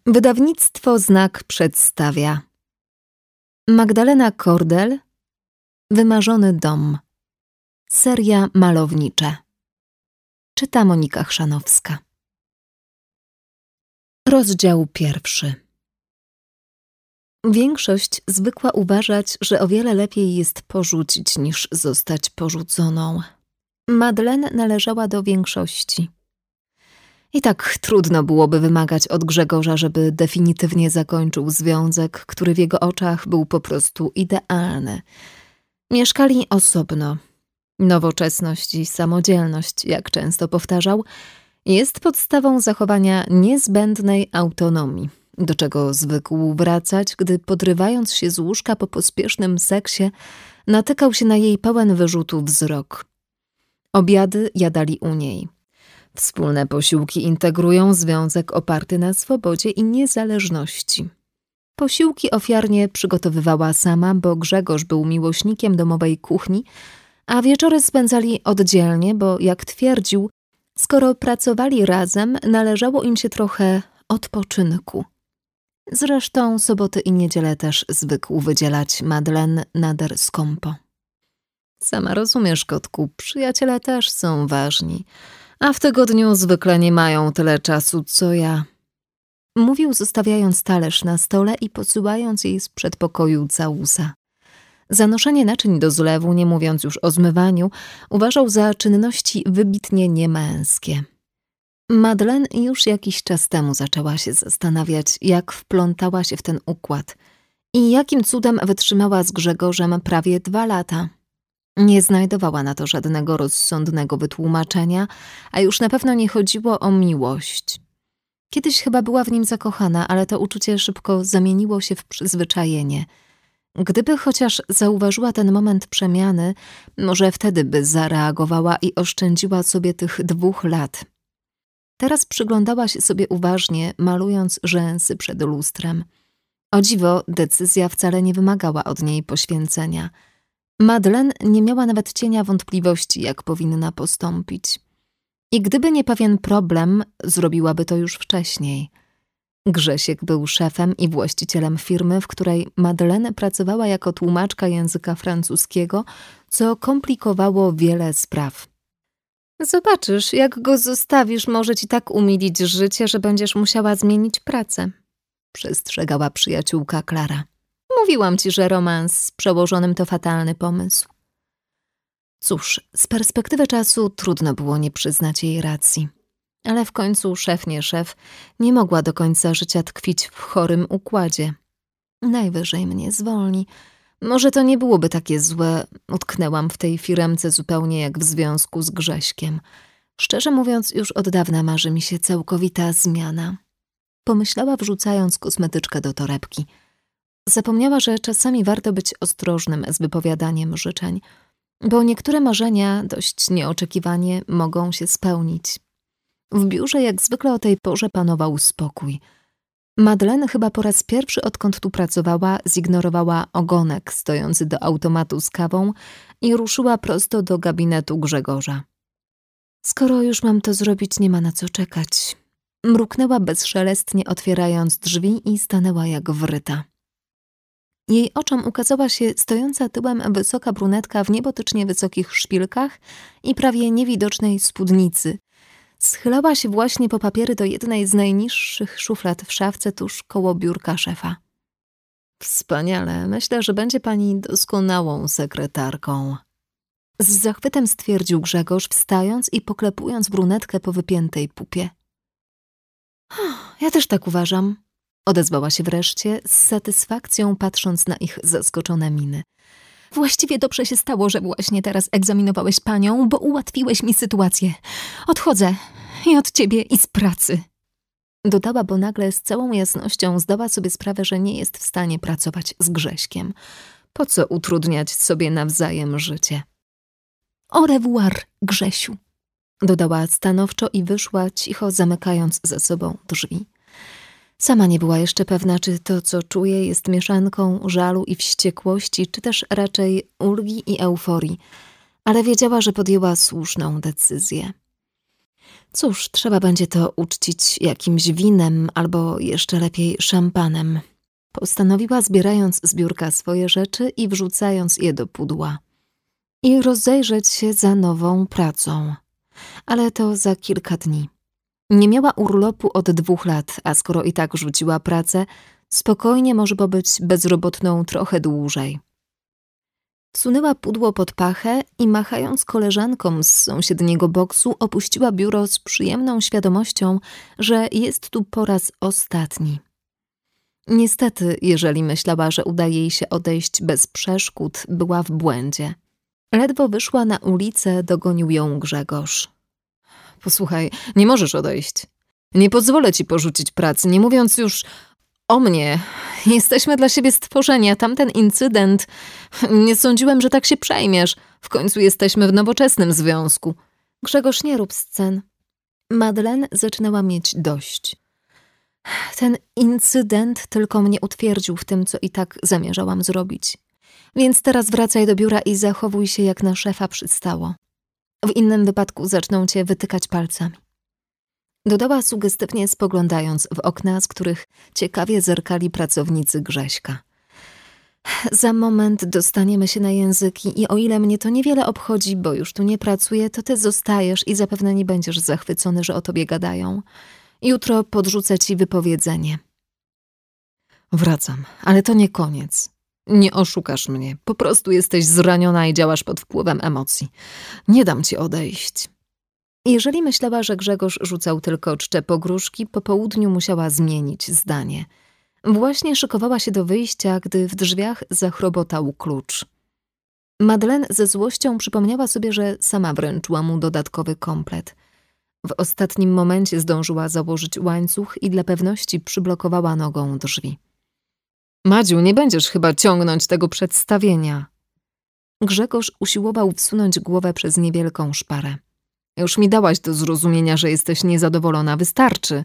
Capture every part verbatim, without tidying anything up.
Wydawnictwo Znak przedstawia Magdalena Kordel, Wymarzony dom. Seria malownicza. Czyta Monika Chrzanowska. Rozdział pierwszy. Większość zwykła uważać, że o wiele lepiej jest porzucić niż zostać porzuconą. Madeleine należała do większości. I tak trudno byłoby wymagać od Grzegorza, żeby definitywnie zakończył związek, który w jego oczach był po prostu idealny. Mieszkali osobno. Nowoczesność i samodzielność, jak często powtarzał, jest podstawą zachowania niezbędnej autonomii, do czego zwykł wracać, gdy podrywając się z łóżka po pospiesznym seksie, natykał się na jej pełen wyrzutów wzrok. Obiady jadali u niej. Wspólne posiłki integrują związek oparty na swobodzie i niezależności. Posiłki ofiarnie przygotowywała sama, bo Grzegorz był miłośnikiem domowej kuchni, a wieczory spędzali oddzielnie, bo jak twierdził, skoro pracowali razem, należało im się trochę odpoczynku. Zresztą soboty i niedzielę też zwykł wydzielać Madeleine nader skąpo. Sama rozumiesz, kotku, przyjaciele też są ważni, a w tygodniu zwykle nie mają tyle czasu, co ja. Mówił, zostawiając talerz na stole i posyłając jej z przedpokoju całusa. Zanoszenie naczyń do zlewu, nie mówiąc już o zmywaniu, uważał za czynności wybitnie niemęskie. Madeleine już jakiś czas temu zaczęła się zastanawiać, jak wplątała się w ten układ i jakim cudem wytrzymała z Grzegorzem prawie dwa lata. Nie znajdowała na to żadnego rozsądnego wytłumaczenia, a już na pewno nie chodziło o miłość. Kiedyś chyba była w nim zakochana, ale to uczucie szybko zamieniło się w przyzwyczajenie. Gdyby chociaż zauważyła ten moment przemiany, może wtedy by zareagowała i oszczędziła sobie tych dwóch lat. Teraz przyglądała się sobie uważnie, malując rzęsy przed lustrem. O dziwo, decyzja wcale nie wymagała od niej poświęcenia. Madeleine nie miała nawet cienia wątpliwości, jak powinna postąpić. I gdyby nie pewien problem, zrobiłaby to już wcześniej. Grzesiek był szefem i właścicielem firmy, w której Madeleine pracowała jako tłumaczka języka francuskiego, co komplikowało wiele spraw. Zobaczysz, jak go zostawisz, może ci tak umilić życie, że będziesz musiała zmienić pracę, przestrzegała przyjaciółka Klara. Mówiłam ci, że romans z przełożonym to fatalny pomysł. Cóż, z perspektywy czasu trudno było nie przyznać jej racji. Ale w końcu szef nie szef, nie mogła do końca życia tkwić w chorym układzie. Najwyżej mnie zwolni. Może to nie byłoby takie złe, utknęłam w tej firemce zupełnie jak w związku z Grześkiem. Szczerze mówiąc, już od dawna marzy mi się całkowita zmiana. Pomyślała, wrzucając kosmetyczkę do torebki. Zapomniała, że czasami warto być ostrożnym z wypowiadaniem życzeń, bo niektóre marzenia dość nieoczekiwanie mogą się spełnić. W biurze jak zwykle o tej porze panował spokój. Madeleine chyba po raz pierwszy, odkąd tu pracowała, zignorowała ogonek stojący do automatu z kawą i ruszyła prosto do gabinetu Grzegorza. Skoro już mam to zrobić, nie ma na co czekać. Mruknęła bezszelestnie, otwierając drzwi i stanęła jak wryta. Jej oczom ukazała się stojąca tyłem wysoka brunetka w niebotycznie wysokich szpilkach i prawie niewidocznej spódnicy. Schylała się właśnie po papiery do jednej z najniższych szuflad w szafce tuż koło biurka szefa. Wspaniale, myślę, że będzie pani doskonałą sekretarką. Z zachwytem stwierdził Grzegorz, wstając i poklepując brunetkę po wypiętej pupie. Ja też tak uważam, odezwała się wreszcie, z satysfakcją patrząc na ich zaskoczone miny. Właściwie dobrze się stało, że właśnie teraz egzaminowałeś panią, bo ułatwiłeś mi sytuację. Odchodzę i od ciebie, i z pracy. Dodała, bo nagle z całą jasnością zdała sobie sprawę, że nie jest w stanie pracować z Grześkiem. Po co utrudniać sobie nawzajem życie? Au revoir, Grzesiu, dodała stanowczo i wyszła, cicho zamykając za sobą drzwi. Sama nie była jeszcze pewna, czy to, co czuje, jest mieszanką żalu i wściekłości, czy też raczej ulgi i euforii, ale wiedziała, że podjęła słuszną decyzję. Cóż, trzeba będzie to uczcić jakimś winem albo jeszcze lepiej szampanem. Postanowiła, zbierając z biurka swoje rzeczy i wrzucając je do pudła. I rozejrzeć się za nową pracą. Ale to za kilka dni. Nie miała urlopu od dwóch lat, a skoro i tak rzuciła pracę, spokojnie może pobyć bezrobotną trochę dłużej. Wsunęła pudło pod pachę i machając koleżankom z sąsiedniego boksu, opuściła biuro z przyjemną świadomością, że jest tu po raz ostatni. Niestety, jeżeli myślała, że uda jej się odejść bez przeszkód, była w błędzie. Ledwo wyszła na ulicę, dogonił ją Grzegorz. Posłuchaj, nie możesz odejść. Nie pozwolę ci porzucić pracy, nie mówiąc już o mnie. Jesteśmy dla siebie stworzeni, a tamten incydent... Nie sądziłem, że tak się przejmiesz. W końcu jesteśmy w nowoczesnym związku. Grzegorz, nie rób scen. Madeleine zaczynała mieć dość. Ten incydent tylko mnie utwierdził w tym, co i tak zamierzałam zrobić. Więc teraz wracaj do biura i zachowuj się, jak na szefa przystało. W innym wypadku zaczną cię wytykać palcami. Dodała sugestywnie, spoglądając w okna, z których ciekawie zerkali pracownicy Grześka. Za moment dostaniemy się na języki i o ile mnie to niewiele obchodzi, bo już tu nie pracuję, to ty zostajesz i zapewne nie będziesz zachwycony, że o tobie gadają. Jutro podrzucę ci wypowiedzenie. Wracam, ale to nie koniec. Nie oszukasz mnie. Po prostu jesteś zraniona i działasz pod wpływem emocji. Nie dam ci odejść. Jeżeli myślała, że Grzegorz rzucał tylko czcze pogróżki, po południu musiała zmienić zdanie. Właśnie szykowała się do wyjścia, gdy w drzwiach zachrobotał klucz. Madeleine ze złością przypomniała sobie, że sama wręczyła mu dodatkowy komplet. W ostatnim momencie zdążyła założyć łańcuch i dla pewności przyblokowała nogą drzwi. Madziu, nie będziesz chyba ciągnąć tego przedstawienia. Grzegorz usiłował wsunąć głowę przez niewielką szparę. Już mi dałaś do zrozumienia, że jesteś niezadowolona, wystarczy.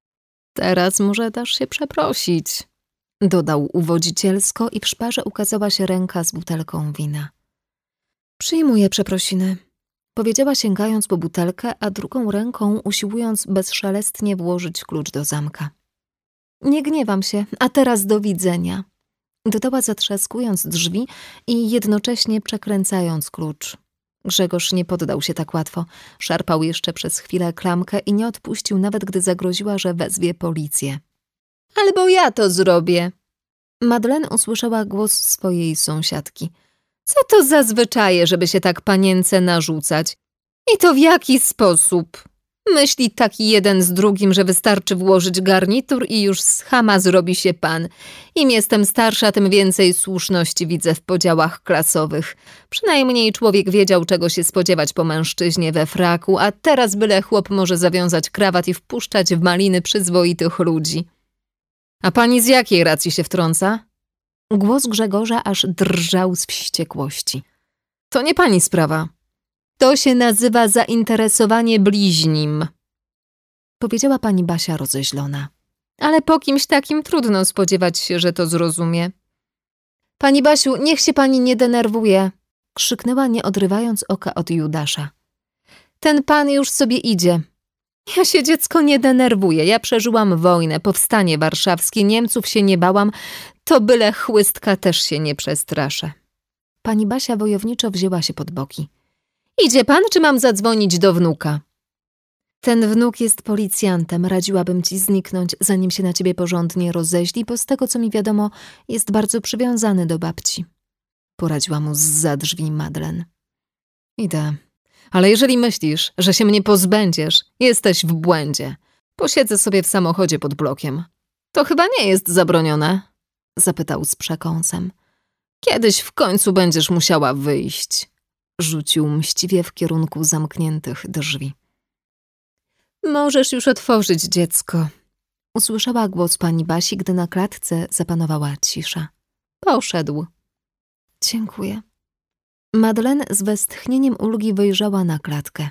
Teraz może dasz się przeprosić, dodał uwodzicielsko i w szparze ukazała się ręka z butelką wina. Przyjmuję przeprosiny, powiedziała sięgając po butelkę, a drugą ręką usiłując bezszelestnie włożyć klucz do zamka. Nie gniewam się, a teraz do widzenia, dodała zatrzaskując drzwi i jednocześnie przekręcając klucz. Grzegorz nie poddał się tak łatwo. Szarpał jeszcze przez chwilę klamkę i nie odpuścił, nawet gdy zagroziła, że wezwie policję. Albo ja to zrobię. Madeleine usłyszała głos swojej sąsiadki. Co to za zwyczaje, żeby się tak panience narzucać? I to w jaki sposób? Myśli taki jeden z drugim, że wystarczy włożyć garnitur i już z chama zrobi się pan. Im jestem starsza, tym więcej słuszności widzę w podziałach klasowych. Przynajmniej człowiek wiedział, czego się spodziewać po mężczyźnie we fraku, a teraz byle chłop może zawiązać krawat i wpuszczać w maliny przyzwoitych ludzi. A pani z jakiej racji się wtrąca? Głos Grzegorza aż drżał z wściekłości. To nie pani sprawa. To się nazywa zainteresowanie bliźnim, powiedziała pani Basia rozeźlona. Ale po kimś takim trudno spodziewać się, że to zrozumie. Pani Basiu, niech się pani nie denerwuje, krzyknęła, nie odrywając oka od Judasza. Ten pan już sobie idzie. Ja się, dziecko, nie denerwuję. Ja przeżyłam wojnę, powstanie warszawskie, Niemców się nie bałam, to byle chłystka też się nie przestraszę. Pani Basia wojowniczo wzięła się pod boki. Idzie pan, czy mam zadzwonić do wnuka? Ten wnuk jest policjantem, radziłabym ci zniknąć, zanim się na ciebie porządnie rozeźli, bo z tego, co mi wiadomo, jest bardzo przywiązany do babci. Poradziła mu zza drzwi Madeleine. Idę, ale jeżeli myślisz, że się mnie pozbędziesz, jesteś w błędzie. Posiedzę sobie w samochodzie pod blokiem. To chyba nie jest zabronione? Zapytał z przekąsem. Kiedyś w końcu będziesz musiała wyjść. Rzucił mściwie w kierunku zamkniętych drzwi. Możesz już otworzyć, dziecko. Usłyszała głos pani Basi, gdy na klatce zapanowała cisza. Poszedł. Dziękuję. Madeleine z westchnieniem ulgi wyjrzała na klatkę.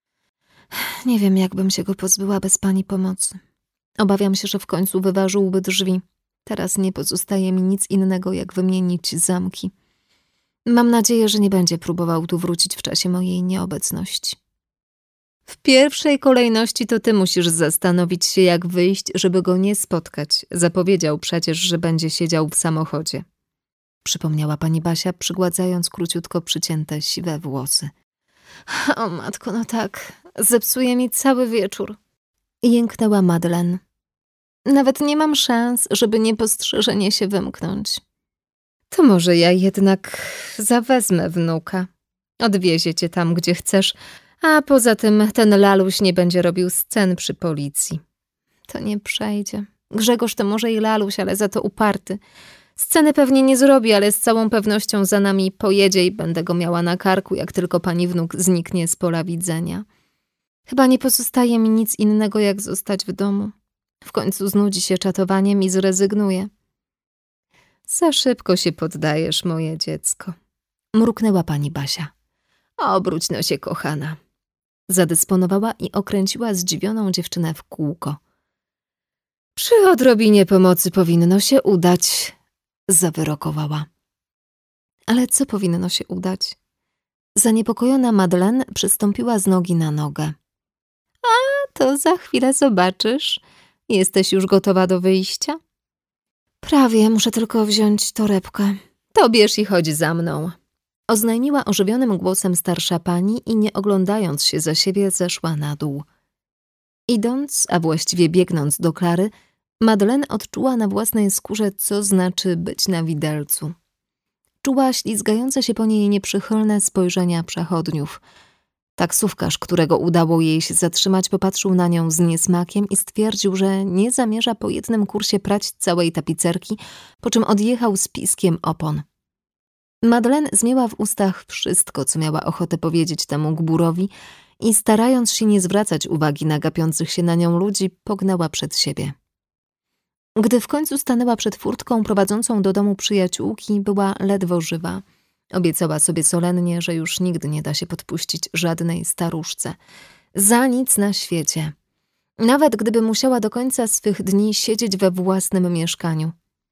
Nie wiem, jakbym się go pozbyła bez pani pomocy. Obawiam się, że w końcu wyważyłby drzwi. Teraz nie pozostaje mi nic innego, jak wymienić zamki. Mam nadzieję, że nie będzie próbował tu wrócić w czasie mojej nieobecności. W pierwszej kolejności to ty musisz zastanowić się, jak wyjść, żeby go nie spotkać. Zapowiedział przecież, że będzie siedział w samochodzie. Przypomniała pani Basia, przygładzając króciutko przycięte siwe włosy. O matko, no tak, zepsuje mi cały wieczór. Jęknęła Madeleine. Nawet nie mam szans, żeby niepostrzeżenie się wymknąć. To może ja jednak zawezmę wnuka. Odwiezie cię tam, gdzie chcesz, a poza tym ten laluś nie będzie robił scen przy policji. To nie przejdzie. Grzegorz to może i laluś, ale za to uparty. Sceny pewnie nie zrobi, ale z całą pewnością za nami pojedzie i będę go miała na karku, jak tylko pani wnuk zniknie z pola widzenia. Chyba nie pozostaje mi nic innego, jak zostać w domu. W końcu znudzi się czatowaniem i zrezygnuje. Za szybko się poddajesz, moje dziecko. Mruknęła pani Basia. Obróć no się, kochana. Zadysponowała i okręciła zdziwioną dziewczynę w kółko. Przy odrobinie pomocy powinno się udać, zawyrokowała. Ale co powinno się udać? Zaniepokojona Madeleine przystąpiła z nogi na nogę. A to za chwilę zobaczysz. Jesteś już gotowa do wyjścia? Prawie, muszę tylko wziąć torebkę. To bierz i chodź za mną. Oznajmiła ożywionym głosem starsza pani i nie oglądając się za siebie zeszła na dół. Idąc, a właściwie biegnąc do Klary, Madeleine odczuła na własnej skórze, co znaczy być na widelcu. Czuła ślizgające się po niej nieprzychylne spojrzenia przechodniów. Taksówkarz, którego udało jej się zatrzymać, popatrzył na nią z niesmakiem i stwierdził, że nie zamierza po jednym kursie prać całej tapicerki, po czym odjechał z piskiem opon. Madeleine zmiała w ustach wszystko, co miała ochotę powiedzieć temu gbúrowi i starając się nie zwracać uwagi na gapiących się na nią ludzi, pognała przed siebie. Gdy w końcu stanęła przed furtką prowadzącą do domu przyjaciółki, była ledwo żywa. Obiecała sobie solennie, że już nigdy nie da się podpuścić żadnej staruszce. Za nic na świecie. Nawet gdyby musiała do końca swych dni siedzieć we własnym mieszkaniu.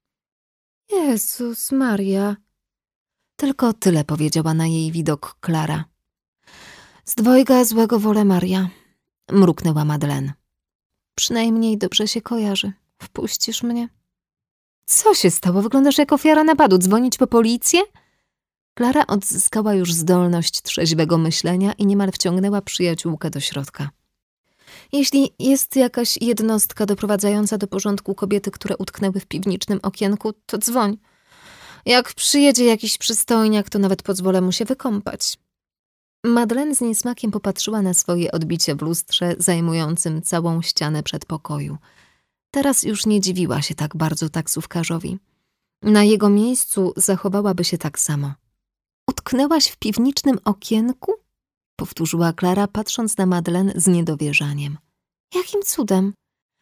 Jezus Maria. Tylko tyle powiedziała na jej widok Klara. Z dwojga złego wolę Maria, mruknęła Madeleine. Przynajmniej dobrze się kojarzy. Wpuścisz mnie? Co się stało? Wyglądasz jak ofiara napadu. Dzwonić po policję? Klara odzyskała już zdolność trzeźwego myślenia i niemal wciągnęła przyjaciółkę do środka. Jeśli jest jakaś jednostka doprowadzająca do porządku kobiety, które utknęły w piwniczym okienku, to dzwoń. Jak przyjedzie jakiś przystojniak, to nawet pozwolę mu się wykąpać. Madeleine z niesmakiem popatrzyła na swoje odbicie w lustrze zajmującym całą ścianę przedpokoju. Teraz już nie dziwiła się tak bardzo taksówkarzowi. Na jego miejscu zachowałaby się tak samo. Utknęłaś w piwnicznym okienku? Powtórzyła Klara, patrząc na Madeleine z niedowierzaniem. Jakim cudem?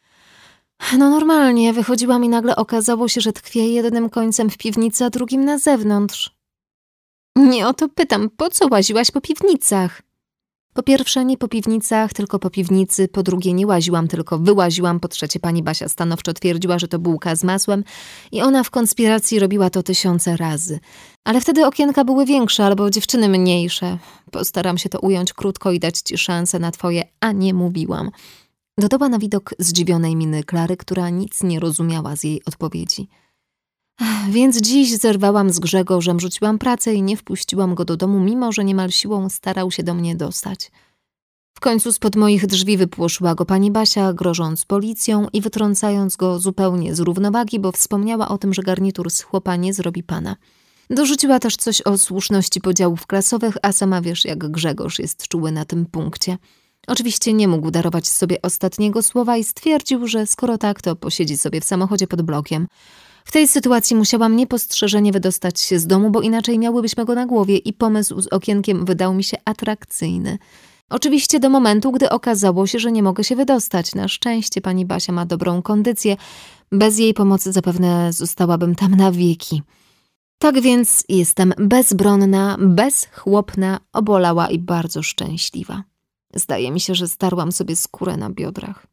No normalnie, wychodziłam i nagle okazało się, że tkwię jednym końcem w piwnicy, a drugim na zewnątrz. Nie o to pytam, po co łaziłaś po piwnicach? Po pierwsze nie po piwnicach, tylko po piwnicy, po drugie nie łaziłam, tylko wyłaziłam, po trzecie pani Basia stanowczo twierdziła, że to bułka z masłem i ona w konspiracji robiła to tysiące razy. Ale wtedy okienka były większe albo dziewczyny mniejsze. Postaram się to ująć krótko i dać ci szansę na twoje, a nie mówiłam. Dodała na widok zdziwionej miny Klary, która nic nie rozumiała z jej odpowiedzi. Więc dziś zerwałam z Grzegorzem, rzuciłam pracę i nie wpuściłam go do domu, mimo że niemal siłą starał się do mnie dostać. W końcu spod moich drzwi wypłoszyła go pani Basia, grożąc policją i wytrącając go zupełnie z równowagi, bo wspomniała o tym, że garnitur z chłopa nie zrobi pana. Dorzuciła też coś o słuszności podziałów klasowych, a sama wiesz, jak Grzegorz jest czuły na tym punkcie. Oczywiście nie mógł darować sobie ostatniego słowa i stwierdził, że skoro tak, to posiedzi sobie w samochodzie pod blokiem. W tej sytuacji musiałam niepostrzeżenie wydostać się z domu, bo inaczej miałybyśmy go na głowie i pomysł z okienkiem wydał mi się atrakcyjny. Oczywiście do momentu, gdy okazało się, że nie mogę się wydostać. Na szczęście pani Basia ma dobrą kondycję. Bez jej pomocy zapewne zostałabym tam na wieki. Tak więc jestem bezbronna, bezchłopna, obolała i bardzo szczęśliwa. Zdaje mi się, że starłam sobie skórę na biodrach.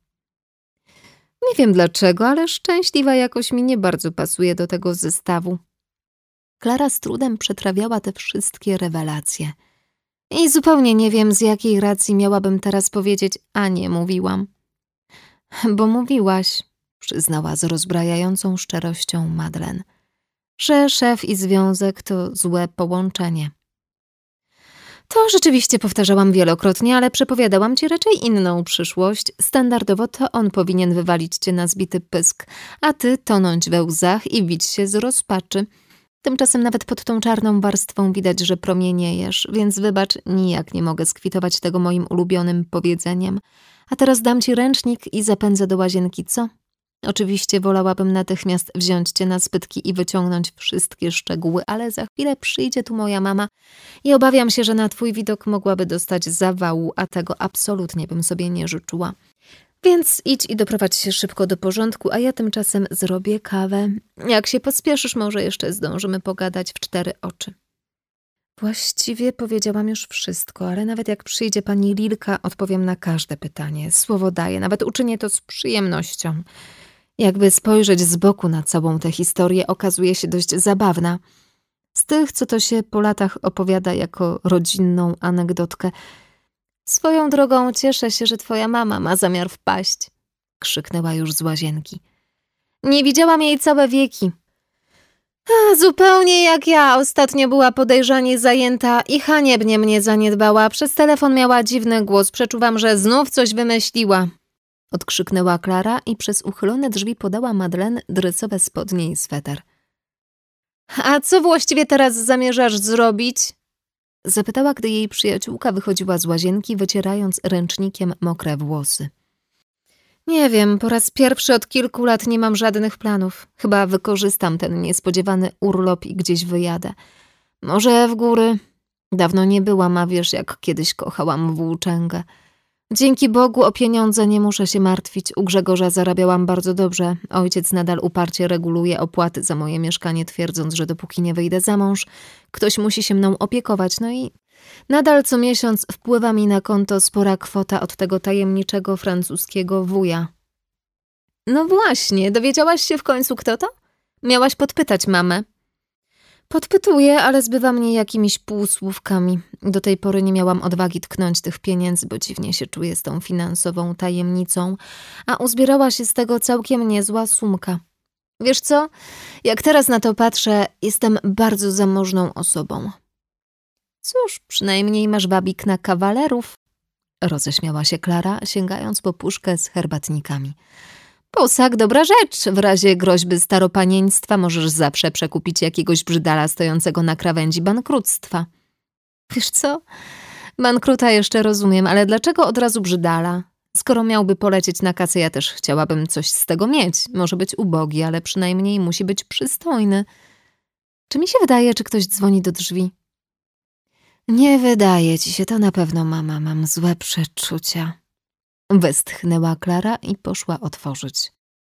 Nie wiem dlaczego, ale szczęśliwa jakoś mi nie bardzo pasuje do tego zestawu. Klara z trudem przetrawiała te wszystkie rewelacje. I zupełnie nie wiem, z jakiej racji miałabym teraz powiedzieć, a nie mówiłam. Bo mówiłaś, przyznała z rozbrajającą szczerością Madeleine, że szef i związek to złe połączenie. To rzeczywiście powtarzałam wielokrotnie, ale przepowiadałam ci raczej inną przyszłość. Standardowo to on powinien wywalić cię na zbity pysk, a ty tonąć we łzach i bić się z rozpaczy. Tymczasem nawet pod tą czarną warstwą widać, że promieniejesz, więc wybacz, nijak nie mogę skwitować tego moim ulubionym powiedzeniem. A teraz dam ci ręcznik i zapędzę do łazienki, co? Oczywiście wolałabym natychmiast wziąć cię na spytki i wyciągnąć wszystkie szczegóły, ale za chwilę przyjdzie tu moja mama i obawiam się, że na twój widok mogłaby dostać zawału, a tego absolutnie bym sobie nie życzyła. Więc idź i doprowadź się szybko do porządku, a ja tymczasem zrobię kawę. Jak się pospieszysz, może jeszcze zdążymy pogadać w cztery oczy. Właściwie powiedziałam już wszystko, ale nawet jak przyjdzie pani Lilka, odpowiem na każde pytanie. Słowo daję, nawet uczynię to z przyjemnością. Jakby spojrzeć z boku na całą tę historię, okazuje się dość zabawna. Z tych, co to się po latach opowiada jako rodzinną anegdotkę. Swoją drogą cieszę się, że twoja mama ma zamiar wpaść, krzyknęła już z łazienki. Nie widziałam jej całe wieki. A, zupełnie jak ja. Ostatnio była podejrzanie zajęta i haniebnie mnie zaniedbała. Przez telefon miała dziwny głos. Przeczuwam, że znów coś wymyśliła. Odkrzyknęła Klara i przez uchylone drzwi podała Madeleine dresowe spodnie i sweter. A co właściwie teraz zamierzasz zrobić? Zapytała, gdy jej przyjaciółka wychodziła z łazienki, wycierając ręcznikiem mokre włosy. Nie wiem, po raz pierwszy od kilku lat nie mam żadnych planów. Chyba wykorzystam ten niespodziewany urlop i gdzieś wyjadę. Może w góry. Dawno nie byłam, a wiesz, jak kiedyś kochałam włóczęgę. Dzięki Bogu o pieniądze nie muszę się martwić. U Grzegorza zarabiałam bardzo dobrze. Ojciec nadal uparcie reguluje opłaty za moje mieszkanie, twierdząc, że dopóki nie wyjdę za mąż, ktoś musi się mną opiekować. No i nadal co miesiąc wpływa mi na konto spora kwota od tego tajemniczego francuskiego wuja. No właśnie, dowiedziałaś się w końcu kto to? Miałaś podpytać mamę. Podpytuję, ale zbywa mnie jakimiś półsłówkami. Do tej pory nie miałam odwagi tknąć tych pieniędzy, bo dziwnie się czuję z tą finansową tajemnicą, a uzbierała się z tego całkiem niezła sumka. Wiesz co? Jak teraz na to patrzę, jestem bardzo zamożną osobą. Cóż, przynajmniej masz wabik na kawalerów, roześmiała się Klara, sięgając po puszkę z herbatnikami. Posag, dobra rzecz. W razie groźby staropanieństwa możesz zawsze przekupić jakiegoś brzydala stojącego na krawędzi bankructwa. Wiesz co? Bankruta jeszcze rozumiem, ale dlaczego od razu brzydala? Skoro miałby polecieć na kasę, ja też chciałabym coś z tego mieć. Może być ubogi, ale przynajmniej musi być przystojny. Czy mi się wydaje, czy ktoś dzwoni do drzwi? Nie wydaje ci się, to na pewno mama, mam złe przeczucia. Westchnęła Klara i poszła otworzyć.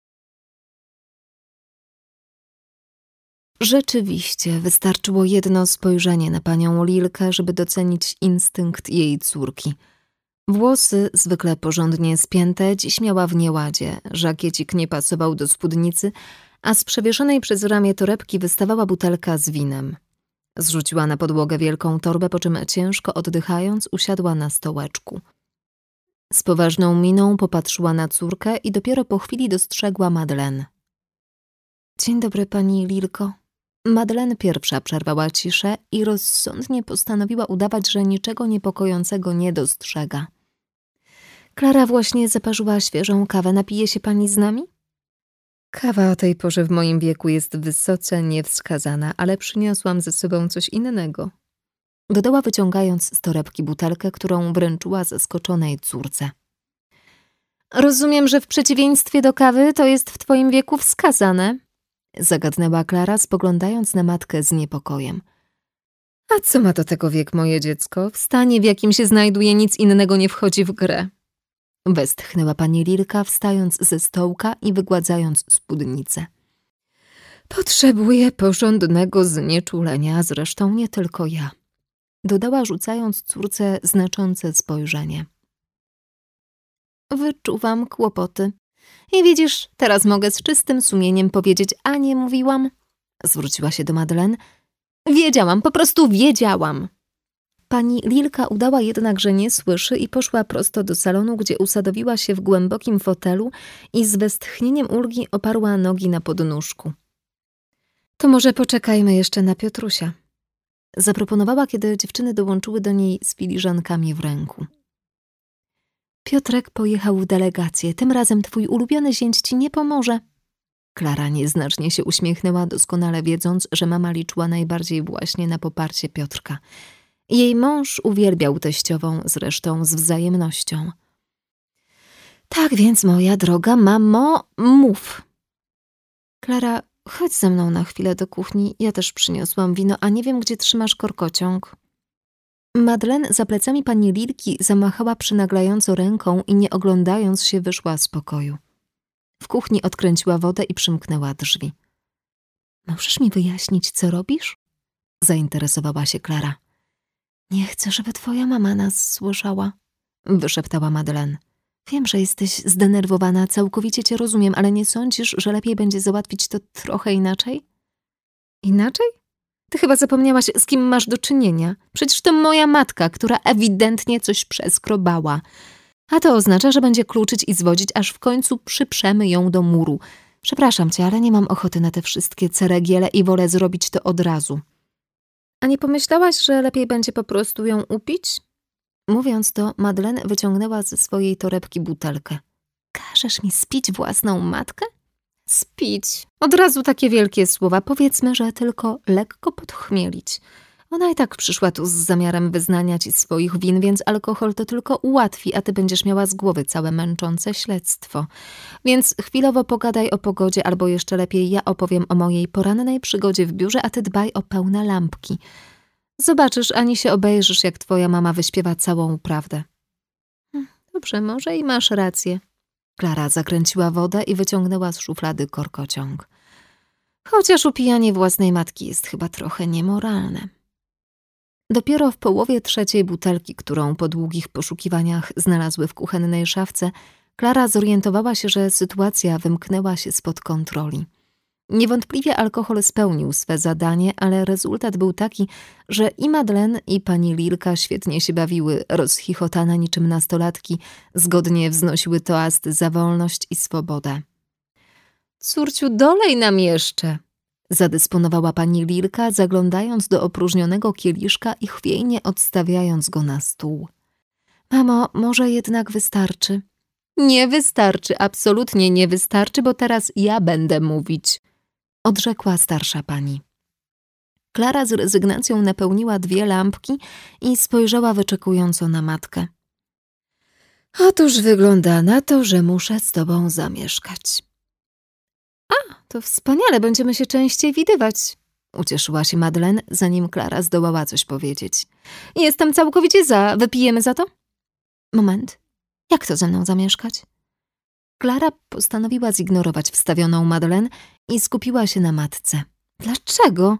Rzeczywiście, wystarczyło jedno spojrzenie na panią Lilkę, żeby docenić instynkt jej córki. Włosy, zwykle porządnie spięte, dziś miała w nieładzie, żakiecik nie pasował do spódnicy, a z przewieszonej przez ramię torebki wystawała butelka z winem. Zrzuciła na podłogę wielką torbę, po czym ciężko oddychając usiadła na stołeczku. Z poważną miną popatrzyła na córkę i dopiero po chwili dostrzegła Madeleine. Dzień dobry, pani Lilko. Madeleine pierwsza przerwała ciszę i rozsądnie postanowiła udawać, że niczego niepokojącego nie dostrzega. Klara właśnie zaparzyła świeżą kawę. Napije się pani z nami? Kawa o tej porze w moim wieku jest wysoce niewskazana, ale przyniosłam ze sobą coś innego. Dodała, wyciągając z torebki butelkę, którą wręczyła zaskoczonej córce. Rozumiem, że w przeciwieństwie do kawy to jest w twoim wieku wskazane? Zagadnęła Klara, spoglądając na matkę z niepokojem. A co ma do tego wiek, moje dziecko? W stanie, w jakim się znajduje, nic innego nie wchodzi w grę. Westchnęła pani Lilka, wstając ze stołka i wygładzając spódnicę. Potrzebuję porządnego znieczulenia, zresztą nie tylko ja. Dodała, rzucając córce znaczące spojrzenie. Wyczuwam kłopoty. I widzisz, teraz mogę z czystym sumieniem powiedzieć, a nie mówiłam? Zwróciła się do Madeleine. Wiedziałam, po prostu wiedziałam. Pani Lilka udała jednak, że nie słyszy i poszła prosto do salonu, gdzie usadowiła się w głębokim fotelu i z westchnieniem ulgi oparła nogi na podnóżku. To może poczekajmy jeszcze na Piotrusia. Zaproponowała, kiedy dziewczyny dołączyły do niej z filiżankami w ręku. Piotrek pojechał w delegację. Tym razem twój ulubiony zięć ci nie pomoże. Klara nieznacznie się uśmiechnęła, doskonale wiedząc, że mama liczyła najbardziej właśnie na poparcie Piotrka. Jej mąż uwielbiał teściową, zresztą z wzajemnością. Tak więc, moja droga mamo, mów. Klara, chodź ze mną na chwilę do kuchni. Ja też przyniosłam wino, a nie wiem, gdzie trzymasz korkociąg. Madeleine za plecami pani Lilki zamachała przynaglająco ręką i nie oglądając się wyszła z pokoju. W kuchni odkręciła wodę i przymknęła drzwi. Możesz mi wyjaśnić, co robisz? Zainteresowała się Klara. Nie chcę, żeby twoja mama nas słyszała, wyszeptała Madeleine. Wiem, że jesteś zdenerwowana, całkowicie cię rozumiem, ale nie sądzisz, że lepiej będzie załatwić to trochę inaczej? Inaczej? Ty chyba zapomniałaś, z kim masz do czynienia. Przecież to moja matka, która ewidentnie coś przeskrobała. A to oznacza, że będzie kluczyć i zwodzić, aż w końcu przyprzemy ją do muru. Przepraszam cię, ale nie mam ochoty na te wszystkie ceregiele i wolę zrobić to od razu. A nie pomyślałaś, że lepiej będzie po prostu ją upić? Mówiąc to, Madeleine wyciągnęła ze swojej torebki butelkę. Każesz mi spić własną matkę? Spić. Od razu takie wielkie słowa. Powiedzmy, że tylko lekko podchmielić. Ona i tak przyszła tu z zamiarem wyznania ci swoich win, więc alkohol to tylko ułatwi, a ty będziesz miała z głowy całe męczące śledztwo. Więc chwilowo pogadaj o pogodzie, albo jeszcze lepiej ja opowiem o mojej porannej przygodzie w biurze, a ty dbaj o pełne lampki. Zobaczysz, ani się obejrzysz, jak twoja mama wyśpiewa całą prawdę. Dobrze, może i masz rację. Klara zakręciła wodę i wyciągnęła z szuflady korkociąg. Chociaż upijanie własnej matki jest chyba trochę niemoralne. Dopiero w połowie trzeciej butelki, którą po długich poszukiwaniach znalazły w kuchennej szafce, Klara zorientowała się, że sytuacja wymknęła się spod kontroli. Niewątpliwie alkohol spełnił swe zadanie, ale rezultat był taki, że i Madeleine, i pani Lilka świetnie się bawiły, rozchichotane niczym nastolatki, zgodnie wznosiły toast za wolność i swobodę. Córciu, dolej nam jeszcze! Zadysponowała pani Lilka, zaglądając do opróżnionego kieliszka i chwiejnie odstawiając go na stół. Mamo, może jednak wystarczy? Nie wystarczy, absolutnie nie wystarczy, bo teraz ja będę mówić, odrzekła starsza pani. Klara z rezygnacją napełniła dwie lampki i spojrzała wyczekująco na matkę. Otóż wygląda na to, że muszę z tobą zamieszkać. A, to wspaniale, będziemy się częściej widywać, ucieszyła się Madeleine, zanim Klara zdołała coś powiedzieć. Jestem całkowicie za, wypijemy za to? Moment, jak to ze mną zamieszkać? Klara postanowiła zignorować wstawioną Madeleine i skupiła się na matce. Dlaczego?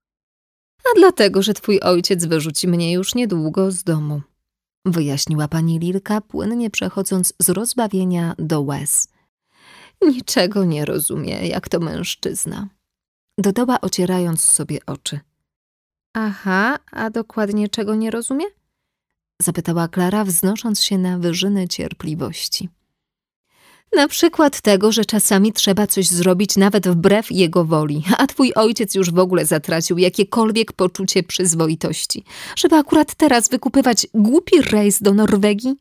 A dlatego, że twój ojciec wyrzuci mnie już niedługo z domu, wyjaśniła pani Lilka, płynnie przechodząc z rozbawienia do łez. Niczego nie rozumie, jak to mężczyzna, dodała, ocierając sobie oczy. Aha, a dokładnie czego nie rozumie? Zapytała Klara, wznosząc się na wyżyny cierpliwości. Na przykład tego, że czasami trzeba coś zrobić nawet wbrew jego woli, a twój ojciec już w ogóle zatracił jakiekolwiek poczucie przyzwoitości, żeby akurat teraz wykupywać głupi rejs do Norwegii.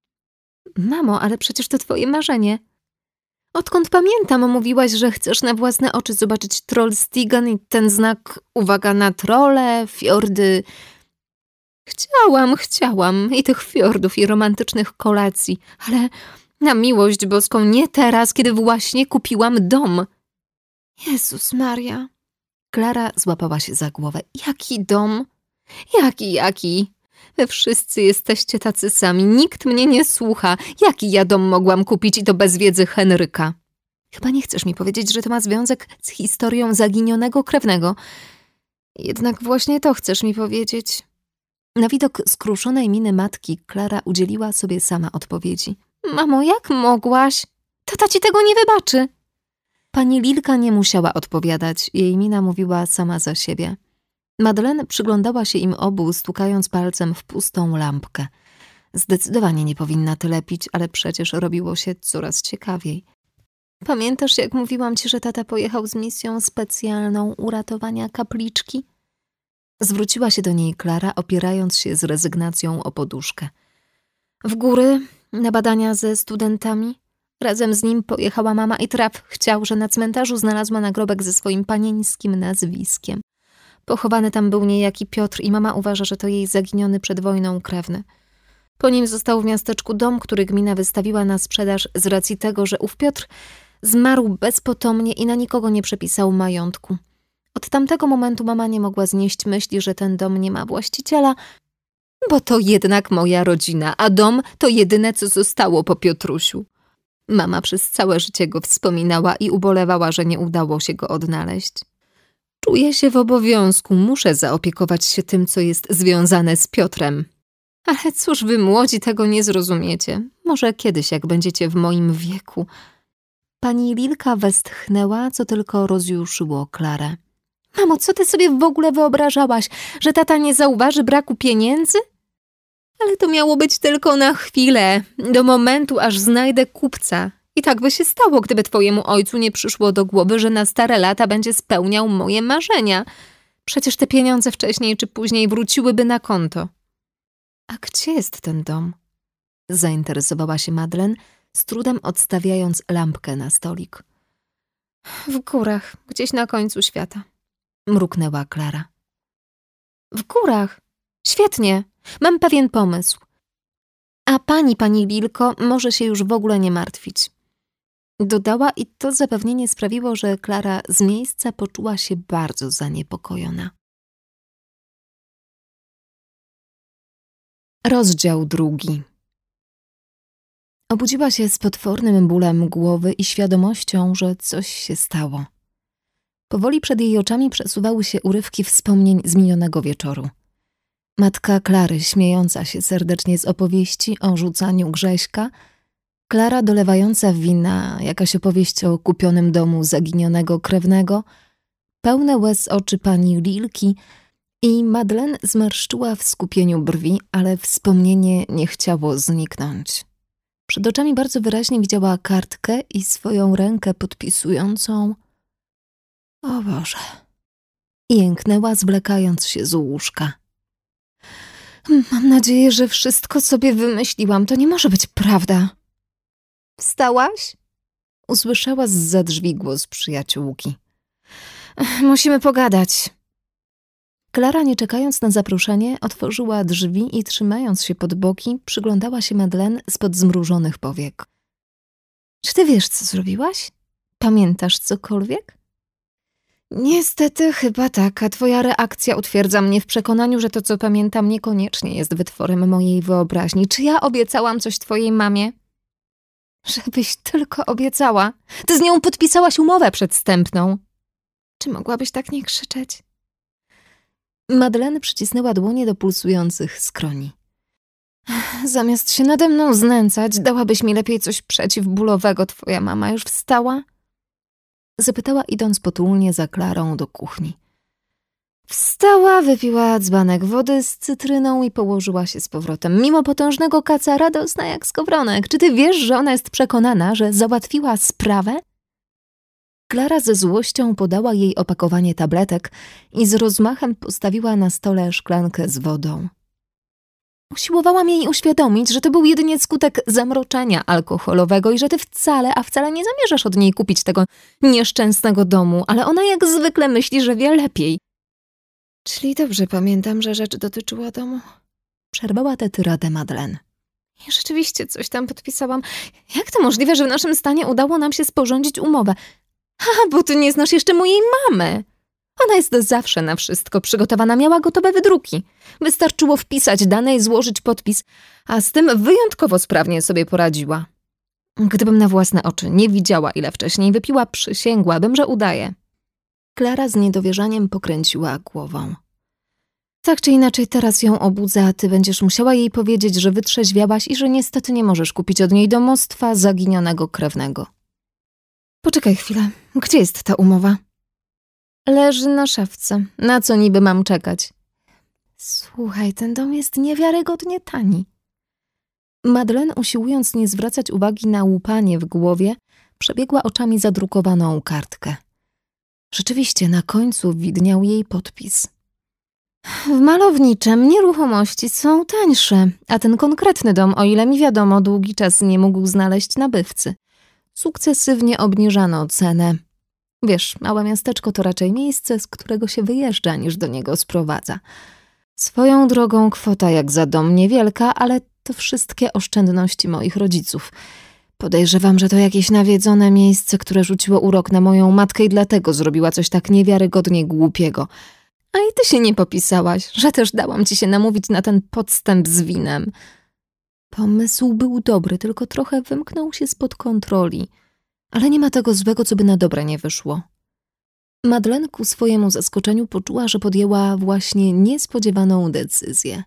Mamo, ale przecież to twoje marzenie. Odkąd pamiętam, mówiłaś, że chcesz na własne oczy zobaczyć Trollstigen i ten znak, uwaga, na trolle, fiordy. Chciałam, chciałam i tych fiordów i romantycznych kolacji, ale na miłość boską nie teraz, kiedy właśnie kupiłam dom. Jezus Maria. Klara złapała się za głowę. Jaki dom? Jaki, jaki? Wy wszyscy jesteście tacy sami, nikt mnie nie słucha. Jaki ja dom mogłam kupić i to bez wiedzy Henryka? Chyba nie chcesz mi powiedzieć, że to ma związek z historią zaginionego krewnego. Jednak właśnie to chcesz mi powiedzieć. Na widok skruszonej miny matki Klara udzieliła sobie sama odpowiedzi. Mamo, jak mogłaś? Tata ci tego nie wybaczy. Pani Lilka nie musiała odpowiadać, jej mina mówiła sama za siebie. Madeleine przyglądała się im obu, stukając palcem w pustą lampkę. Zdecydowanie nie powinna tyle pić, ale przecież robiło się coraz ciekawiej. Pamiętasz, jak mówiłam ci, że tata pojechał z misją specjalną uratowania kapliczki? Zwróciła się do niej Klara, opierając się z rezygnacją o poduszkę. W góry, na badania ze studentami. Razem z nim pojechała mama i traf chciał, że na cmentarzu znalazła nagrobek ze swoim panieńskim nazwiskiem. Pochowany tam był niejaki Piotr i mama uważa, że to jej zaginiony przed wojną krewny. Po nim został w miasteczku dom, który gmina wystawiła na sprzedaż z racji tego, że ów Piotr zmarł bezpotomnie i na nikogo nie przepisał majątku. Od tamtego momentu mama nie mogła znieść myśli, że ten dom nie ma właściciela, bo to jednak moja rodzina, a dom to jedyne, co zostało po Piotrusiu. Mama przez całe życie go wspominała i ubolewała, że nie udało się go odnaleźć. Czuję się w obowiązku, muszę zaopiekować się tym, co jest związane z Piotrem. Ale cóż wy młodzi tego nie zrozumiecie. Może kiedyś, jak będziecie w moim wieku. Pani Lilka westchnęła, co tylko rozjuszyło Klarę. Mamo, co ty sobie w ogóle wyobrażałaś? Że tata nie zauważy braku pieniędzy? Ale to miało być tylko na chwilę, do momentu, aż znajdę kupca. I tak by się stało, gdyby twojemu ojcu nie przyszło do głowy, że na stare lata będzie spełniał moje marzenia. Przecież te pieniądze wcześniej czy później wróciłyby na konto. A gdzie jest ten dom? Zainteresowała się Madeleine, z trudem odstawiając lampkę na stolik. W górach, gdzieś na końcu świata. Mruknęła Klara. W górach? Świetnie, mam pewien pomysł. A pani, pani Lilko, może się już w ogóle nie martwić. Dodała i to zapewnienie sprawiło, że Klara z miejsca poczuła się bardzo zaniepokojona. Rozdział drugi. Obudziła się z potwornym bólem głowy i świadomością, że coś się stało. Powoli przed jej oczami przesuwały się urywki wspomnień z minionego wieczoru. Matka Klary, śmiejąca się serdecznie z opowieści o rzucaniu Grześka, Klara dolewająca wina, jakaś opowieść o kupionym domu zaginionego krewnego, pełne łez oczy pani Lilki i Madeleine zmarszczyła w skupieniu brwi, ale wspomnienie nie chciało zniknąć. Przed oczami bardzo wyraźnie widziała kartkę i swoją rękę podpisującą „O Boże”. Jęknęła, zwlekając się z łóżka. Mam nadzieję, że wszystko sobie wymyśliłam. To nie może być prawda. Wstałaś? Usłyszała zza drzwi głos przyjaciółki. Musimy pogadać. Klara, nie czekając na zaproszenie, otworzyła drzwi i trzymając się pod boki, przyglądała się Madeleine spod zmrużonych powiek. Czy ty wiesz, co zrobiłaś? Pamiętasz cokolwiek? Niestety chyba tak, a twoja reakcja utwierdza mnie w przekonaniu, że to, co pamiętam, niekoniecznie jest wytworem mojej wyobraźni. Czy ja obiecałam coś twojej mamie? Żebyś tylko obiecała. Ty z nią podpisałaś umowę przedwstępną. Czy mogłabyś tak nie krzyczeć? Madeleine przycisnęła dłonie do pulsujących skroni. Zamiast się nade mną znęcać, dałabyś mi lepiej coś przeciwbólowego. Twoja mama już wstała? Zapytała, idąc potulnie za Klarą do kuchni. Wstała, wypiła dzbanek wody z cytryną i położyła się z powrotem. Mimo potężnego kaca radosna jak skowronek. Czy ty wiesz, że ona jest przekonana, że załatwiła sprawę? Klara ze złością podała jej opakowanie tabletek i z rozmachem postawiła na stole szklankę z wodą. Usiłowałam jej uświadomić, że to był jedynie skutek zamroczenia alkoholowego i że ty wcale, a wcale nie zamierzasz od niej kupić tego nieszczęsnego domu, ale ona jak zwykle myśli, że wie lepiej. Czyli dobrze pamiętam, że rzecz dotyczyła domu? Przerwała tę tyradę Madeleine. I rzeczywiście coś tam podpisałam. Jak to możliwe, że w naszym stanie udało nam się sporządzić umowę? Ha, bo ty nie znasz jeszcze mojej mamy. Ona jest zawsze na wszystko przygotowana, miała gotowe wydruki. Wystarczyło wpisać dane i złożyć podpis, a z tym wyjątkowo sprawnie sobie poradziła. Gdybym na własne oczy nie widziała, ile wcześniej wypiła, przysięgłabym, że udaje. Klara z niedowierzaniem pokręciła głową. Tak czy inaczej teraz ją obudzę, a ty będziesz musiała jej powiedzieć, że wytrzeźwiałaś i że niestety nie możesz kupić od niej domostwa zaginionego krewnego. Poczekaj chwilę, gdzie jest ta umowa? Leży na szafce. Na co niby mam czekać? Słuchaj, ten dom jest niewiarygodnie tani. Madeleine, usiłując nie zwracać uwagi na łupanie w głowie, przebiegła oczami zadrukowaną kartkę. Rzeczywiście na końcu widniał jej podpis. W malowniczym nieruchomości są tańsze, a ten konkretny dom, o ile mi wiadomo, długi czas nie mógł znaleźć nabywcy. Sukcesywnie obniżano cenę. Wiesz, małe miasteczko to raczej miejsce, z którego się wyjeżdża, niż do niego sprowadza. Swoją drogą kwota jak za dom niewielka, ale to wszystkie oszczędności moich rodziców. Podejrzewam, że to jakieś nawiedzone miejsce, które rzuciło urok na moją matkę i dlatego zrobiła coś tak niewiarygodnie głupiego. A i ty się nie popisałaś, że też dałam ci się namówić na ten podstęp z winem. Pomysł był dobry, tylko trochę wymknął się spod kontroli. Ale nie ma tego złego, co by na dobre nie wyszło. Madeleine ku swojemu zaskoczeniu poczuła, że podjęła właśnie niespodziewaną decyzję.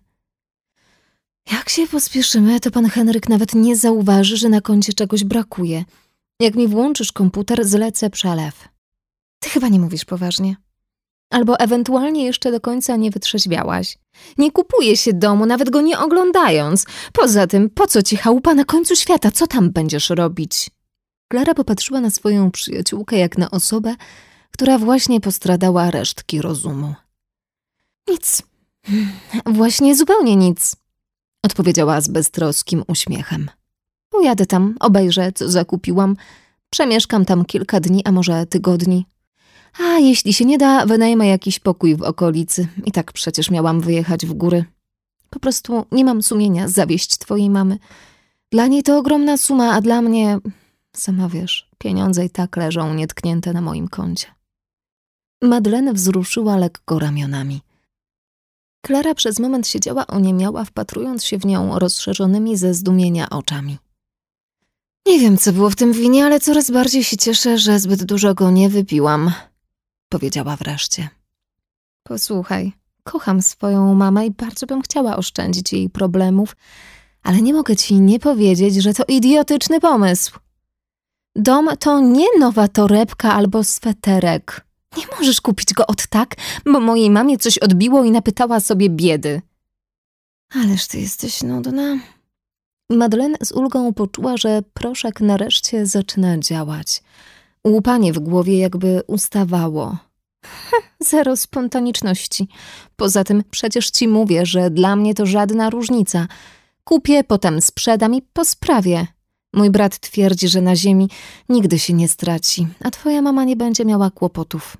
Jak się pospieszymy, to pan Henryk nawet nie zauważy, że na koncie czegoś brakuje. Jak mi włączysz komputer, zlecę przelew. Ty chyba nie mówisz poważnie. Albo ewentualnie jeszcze do końca nie wytrzeźwiałaś. Nie kupuje się domu, nawet go nie oglądając. Poza tym, po co ci chałupa na końcu świata? Co tam będziesz robić? Klara popatrzyła na swoją przyjaciółkę jak na osobę, która właśnie postradała resztki rozumu. Nic. Właśnie zupełnie nic. Odpowiedziała z beztroskim uśmiechem. Pojadę tam, obejrzę, co zakupiłam. Przemieszkam tam kilka dni, a może tygodni. A jeśli się nie da, wynajmę jakiś pokój w okolicy. I tak przecież miałam wyjechać w góry. Po prostu nie mam sumienia zawieść twojej mamy. Dla niej to ogromna suma, a dla mnie... Sama wiesz, pieniądze i tak leżą nietknięte na moim koncie. Madeleine wzruszyła lekko ramionami. Klara przez moment siedziała oniemiała, wpatrując się w nią rozszerzonymi ze zdumienia oczami. Nie wiem, co było w tym winie, ale coraz bardziej się cieszę, że zbyt dużo go nie wypiłam, powiedziała wreszcie. Posłuchaj, kocham swoją mamę i bardzo bym chciała oszczędzić jej problemów, ale nie mogę ci nie powiedzieć, że to idiotyczny pomysł. Dom to nie nowa torebka albo sweterek. Nie możesz kupić go od tak, bo mojej mamie coś odbiło i napytała sobie biedy. Ależ ty jesteś nudna. Madeleine z ulgą poczuła, że proszek nareszcie zaczyna działać. Łupanie w głowie jakby ustawało. Zero spontaniczności. Poza tym przecież ci mówię, że dla mnie to żadna różnica. Kupię, potem sprzedam i po sprawie. Mój brat twierdzi, że na ziemi nigdy się nie straci, a twoja mama nie będzie miała kłopotów.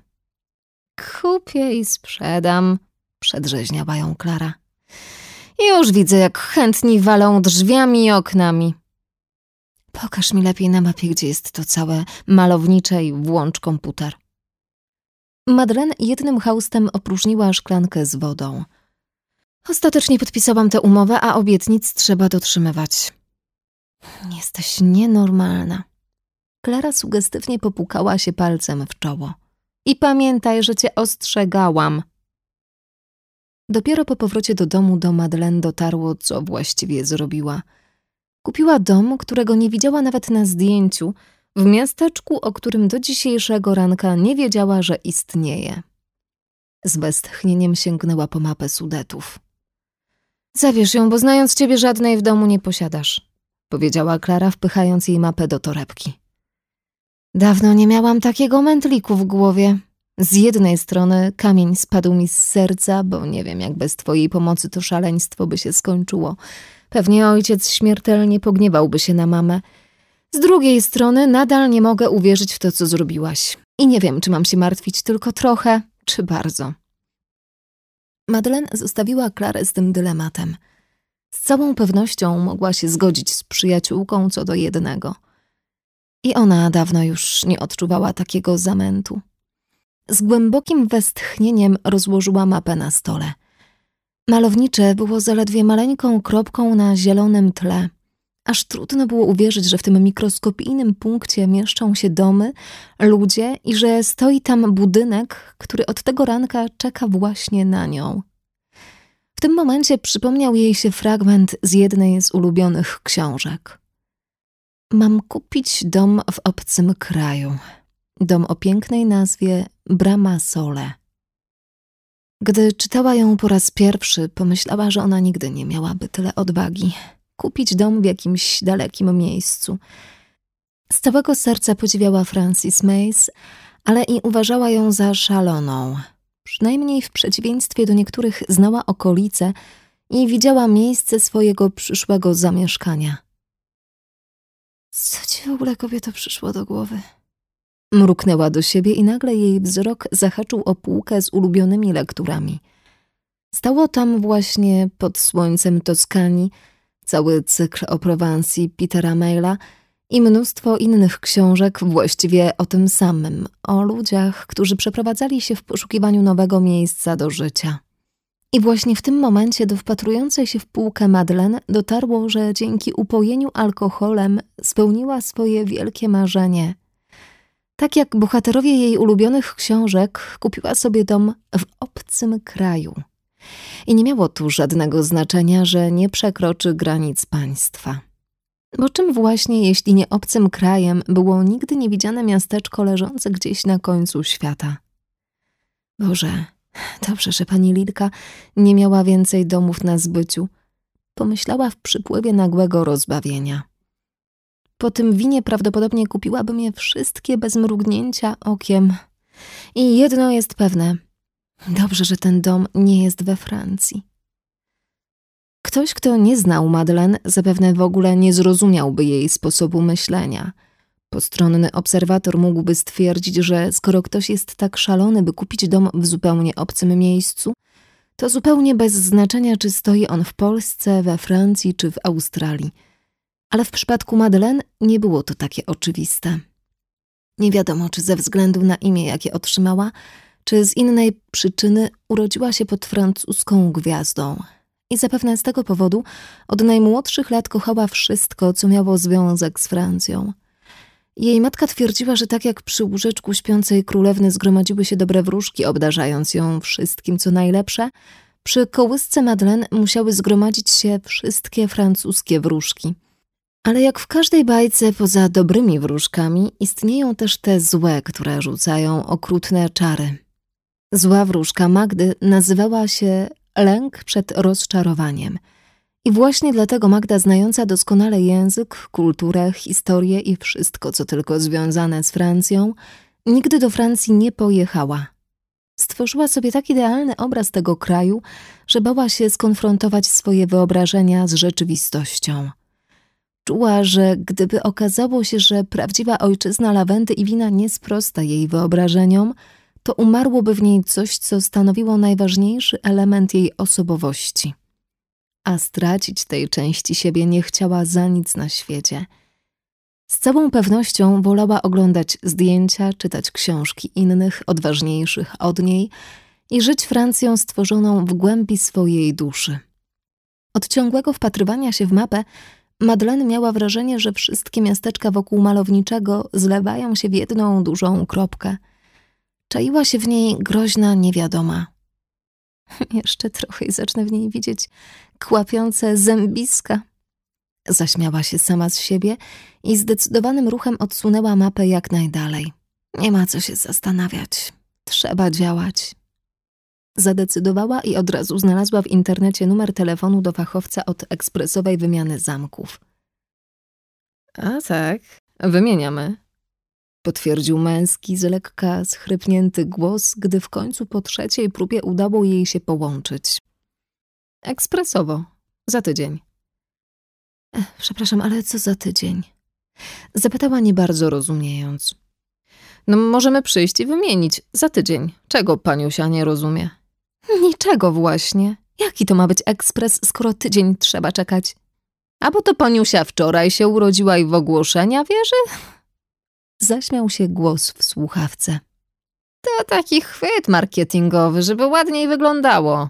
Kupię i sprzedam, przedrzeźniała ją Klara. Już widzę, jak chętni walą drzwiami i oknami. Pokaż mi lepiej na mapie, gdzie jest to całe malownicze i włącz komputer. Madeleine jednym haustem opróżniła szklankę z wodą. Ostatecznie podpisałam tę umowę, a obietnic trzeba dotrzymywać. Jesteś nienormalna. Klara sugestywnie popukała się palcem w czoło. I pamiętaj, że cię ostrzegałam. Dopiero po powrocie do domu do Madeleine dotarło, co właściwie zrobiła. Kupiła dom, którego nie widziała nawet na zdjęciu, w miasteczku, o którym do dzisiejszego ranka nie wiedziała, że istnieje. Z westchnieniem sięgnęła po mapę Sudetów. Zabierz ją, bo znając ciebie żadnej w domu nie posiadasz, powiedziała Klara, wpychając jej mapę do torebki. Dawno nie miałam takiego mętliku w głowie. Z jednej strony kamień spadł mi z serca, bo nie wiem, jak bez twojej pomocy to szaleństwo by się skończyło. Pewnie ojciec śmiertelnie pogniewałby się na mamę. Z drugiej strony nadal nie mogę uwierzyć w to, co zrobiłaś. I nie wiem, czy mam się martwić tylko trochę, czy bardzo. Madeleine zostawiła Klarę z tym dylematem. Z całą pewnością mogła się zgodzić z przyjaciółką co do jednego. I ona dawno już nie odczuwała takiego zamętu. Z głębokim westchnieniem rozłożyła mapę na stole. Malownicze było zaledwie maleńką kropką na zielonym tle. Aż trudno było uwierzyć, że w tym mikroskopijnym punkcie mieszczą się domy, ludzie i że stoi tam budynek, który od tego ranka czeka właśnie na nią. W tym momencie przypomniał jej się fragment z jednej z ulubionych książek. Mam kupić dom w obcym kraju. Dom o pięknej nazwie Brama Sole. Gdy czytała ją po raz pierwszy, pomyślała, że ona nigdy nie miałaby tyle odwagi kupić dom w jakimś dalekim miejscu. Z całego serca podziwiała Frances Mace, ale i uważała ją za szaloną. Przynajmniej w przeciwieństwie do niektórych znała okolice i widziała miejsce swojego przyszłego zamieszkania. Co ci w ogóle, kobieto, przyszło do głowy? Mruknęła do siebie i nagle jej wzrok zahaczył o półkę z ulubionymi lekturami. Stało tam właśnie Pod słońcem Toskanii cały cykl o Prowansji Petera Maila i mnóstwo innych książek właściwie o tym samym, o ludziach, którzy przeprowadzali się w poszukiwaniu nowego miejsca do życia. I właśnie w tym momencie do wpatrującej się w półkę Madeleine dotarło, że dzięki upojeniu alkoholem spełniła swoje wielkie marzenie. Tak jak bohaterowie jej ulubionych książek, kupiła sobie dom w obcym kraju. I nie miało tu żadnego znaczenia, że nie przekroczy granic państwa. Bo czym właśnie, jeśli nie obcym krajem, było nigdy niewidziane miasteczko leżące gdzieś na końcu świata? Boże, dobrze, że pani Lilka nie miała więcej domów na zbyciu. Pomyślała w przypływie nagłego rozbawienia. Po tym winie prawdopodobnie kupiłabym je wszystkie bez mrugnięcia okiem. I jedno jest pewne. Dobrze, że ten dom nie jest we Francji. Ktoś, kto nie znał Madeleine, zapewne w ogóle nie zrozumiałby jej sposobu myślenia. Postronny obserwator mógłby stwierdzić, że skoro ktoś jest tak szalony, by kupić dom w zupełnie obcym miejscu, to zupełnie bez znaczenia, czy stoi on w Polsce, we Francji czy w Australii. Ale w przypadku Madeleine nie było to takie oczywiste. Nie wiadomo, czy ze względu na imię, jakie otrzymała, czy z innej przyczyny urodziła się pod francuską gwiazdą. I zapewne z tego powodu od najmłodszych lat kochała wszystko, co miało związek z Francją. Jej matka twierdziła, że tak jak przy łóżeczku śpiącej królewny zgromadziły się dobre wróżki, obdarzając ją wszystkim, co najlepsze, przy kołysce Madeleine musiały zgromadzić się wszystkie francuskie wróżki. Ale jak w każdej bajce, poza dobrymi wróżkami, istnieją też te złe, które rzucają okrutne czary. Zła wróżka Magdy nazywała się Lęk przed rozczarowaniem. I właśnie dlatego Magda, znająca doskonale język, kulturę, historię i wszystko, co tylko związane z Francją, nigdy do Francji nie pojechała. Stworzyła sobie tak idealny obraz tego kraju, że bała się skonfrontować swoje wyobrażenia z rzeczywistością. Czuła, że gdyby okazało się, że prawdziwa ojczyzna lawendy i wina nie sprosta jej wyobrażeniom, to umarłoby w niej coś, co stanowiło najważniejszy element jej osobowości. A stracić tej części siebie nie chciała za nic na świecie. Z całą pewnością wolała oglądać zdjęcia, czytać książki innych, odważniejszych od niej i żyć Francją stworzoną w głębi swojej duszy. Od ciągłego wpatrywania się w mapę Madeleine miała wrażenie, że wszystkie miasteczka wokół malowniczego zlewają się w jedną dużą kropkę. Czaiła się w niej groźna niewiadoma. Jeszcze trochę i zacznę w niej widzieć kłapiące zębiska. Zaśmiała się sama z siebie i zdecydowanym ruchem odsunęła mapę jak najdalej. Nie ma co się zastanawiać. Trzeba działać. Zadecydowała i od razu znalazła w internecie numer telefonu do fachowca od ekspresowej wymiany zamków. A tak, wymieniamy, potwierdził męski, z lekka schrypnięty głos, gdy w końcu po trzeciej próbie udało jej się połączyć. Ekspresowo, za tydzień. Ech, przepraszam, ale co za tydzień? Zapytała nie bardzo rozumiejąc. No możemy przyjść i wymienić za tydzień. Czego paniusia nie rozumie? Niczego właśnie. Jaki to ma być ekspres, skoro tydzień trzeba czekać? A bo to paniusia wczoraj się urodziła i w ogłoszenia wierzy? Zaśmiał się głos w słuchawce. To taki chwyt marketingowy, żeby ładniej wyglądało.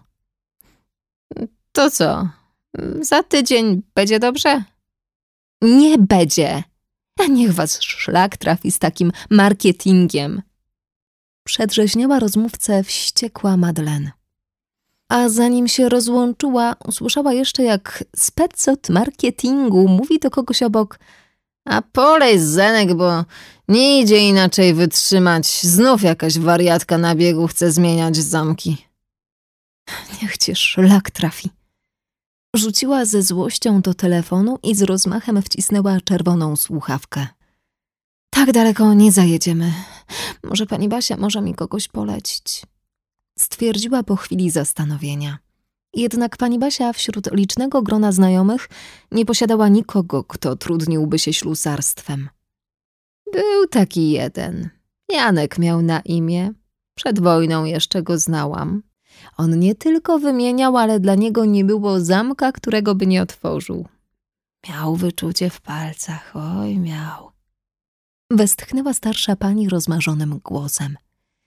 To co? Za tydzień będzie dobrze? Nie będzie. A niech was szlak trafi z takim marketingiem. Przedrzeźniała rozmówcę wściekła Madeleine. A zanim się rozłączyła, usłyszała jeszcze, jak spec od marketingu mówi do kogoś obok: a polej zenek, bo Nie idzie inaczej wytrzymać. Znów jakaś wariatka na biegu chce zmieniać zamki. Niech cię szlak trafi. Rzuciła ze złością do telefonu i z rozmachem wcisnęła czerwoną słuchawkę. Tak daleko nie zajedziemy. Może pani Basia może mi kogoś polecić. Stwierdziła po chwili zastanowienia. Jednak pani Basia wśród licznego grona znajomych nie posiadała nikogo, kto trudniłby się ślusarstwem. Był taki jeden. Janek miał na imię. Przed wojną jeszcze go znałam. On nie tylko wymieniał, ale dla niego nie było zamka, którego by nie otworzył. Miał wyczucie w palcach, oj miał. Westchnęła starsza pani rozmarzonym głosem.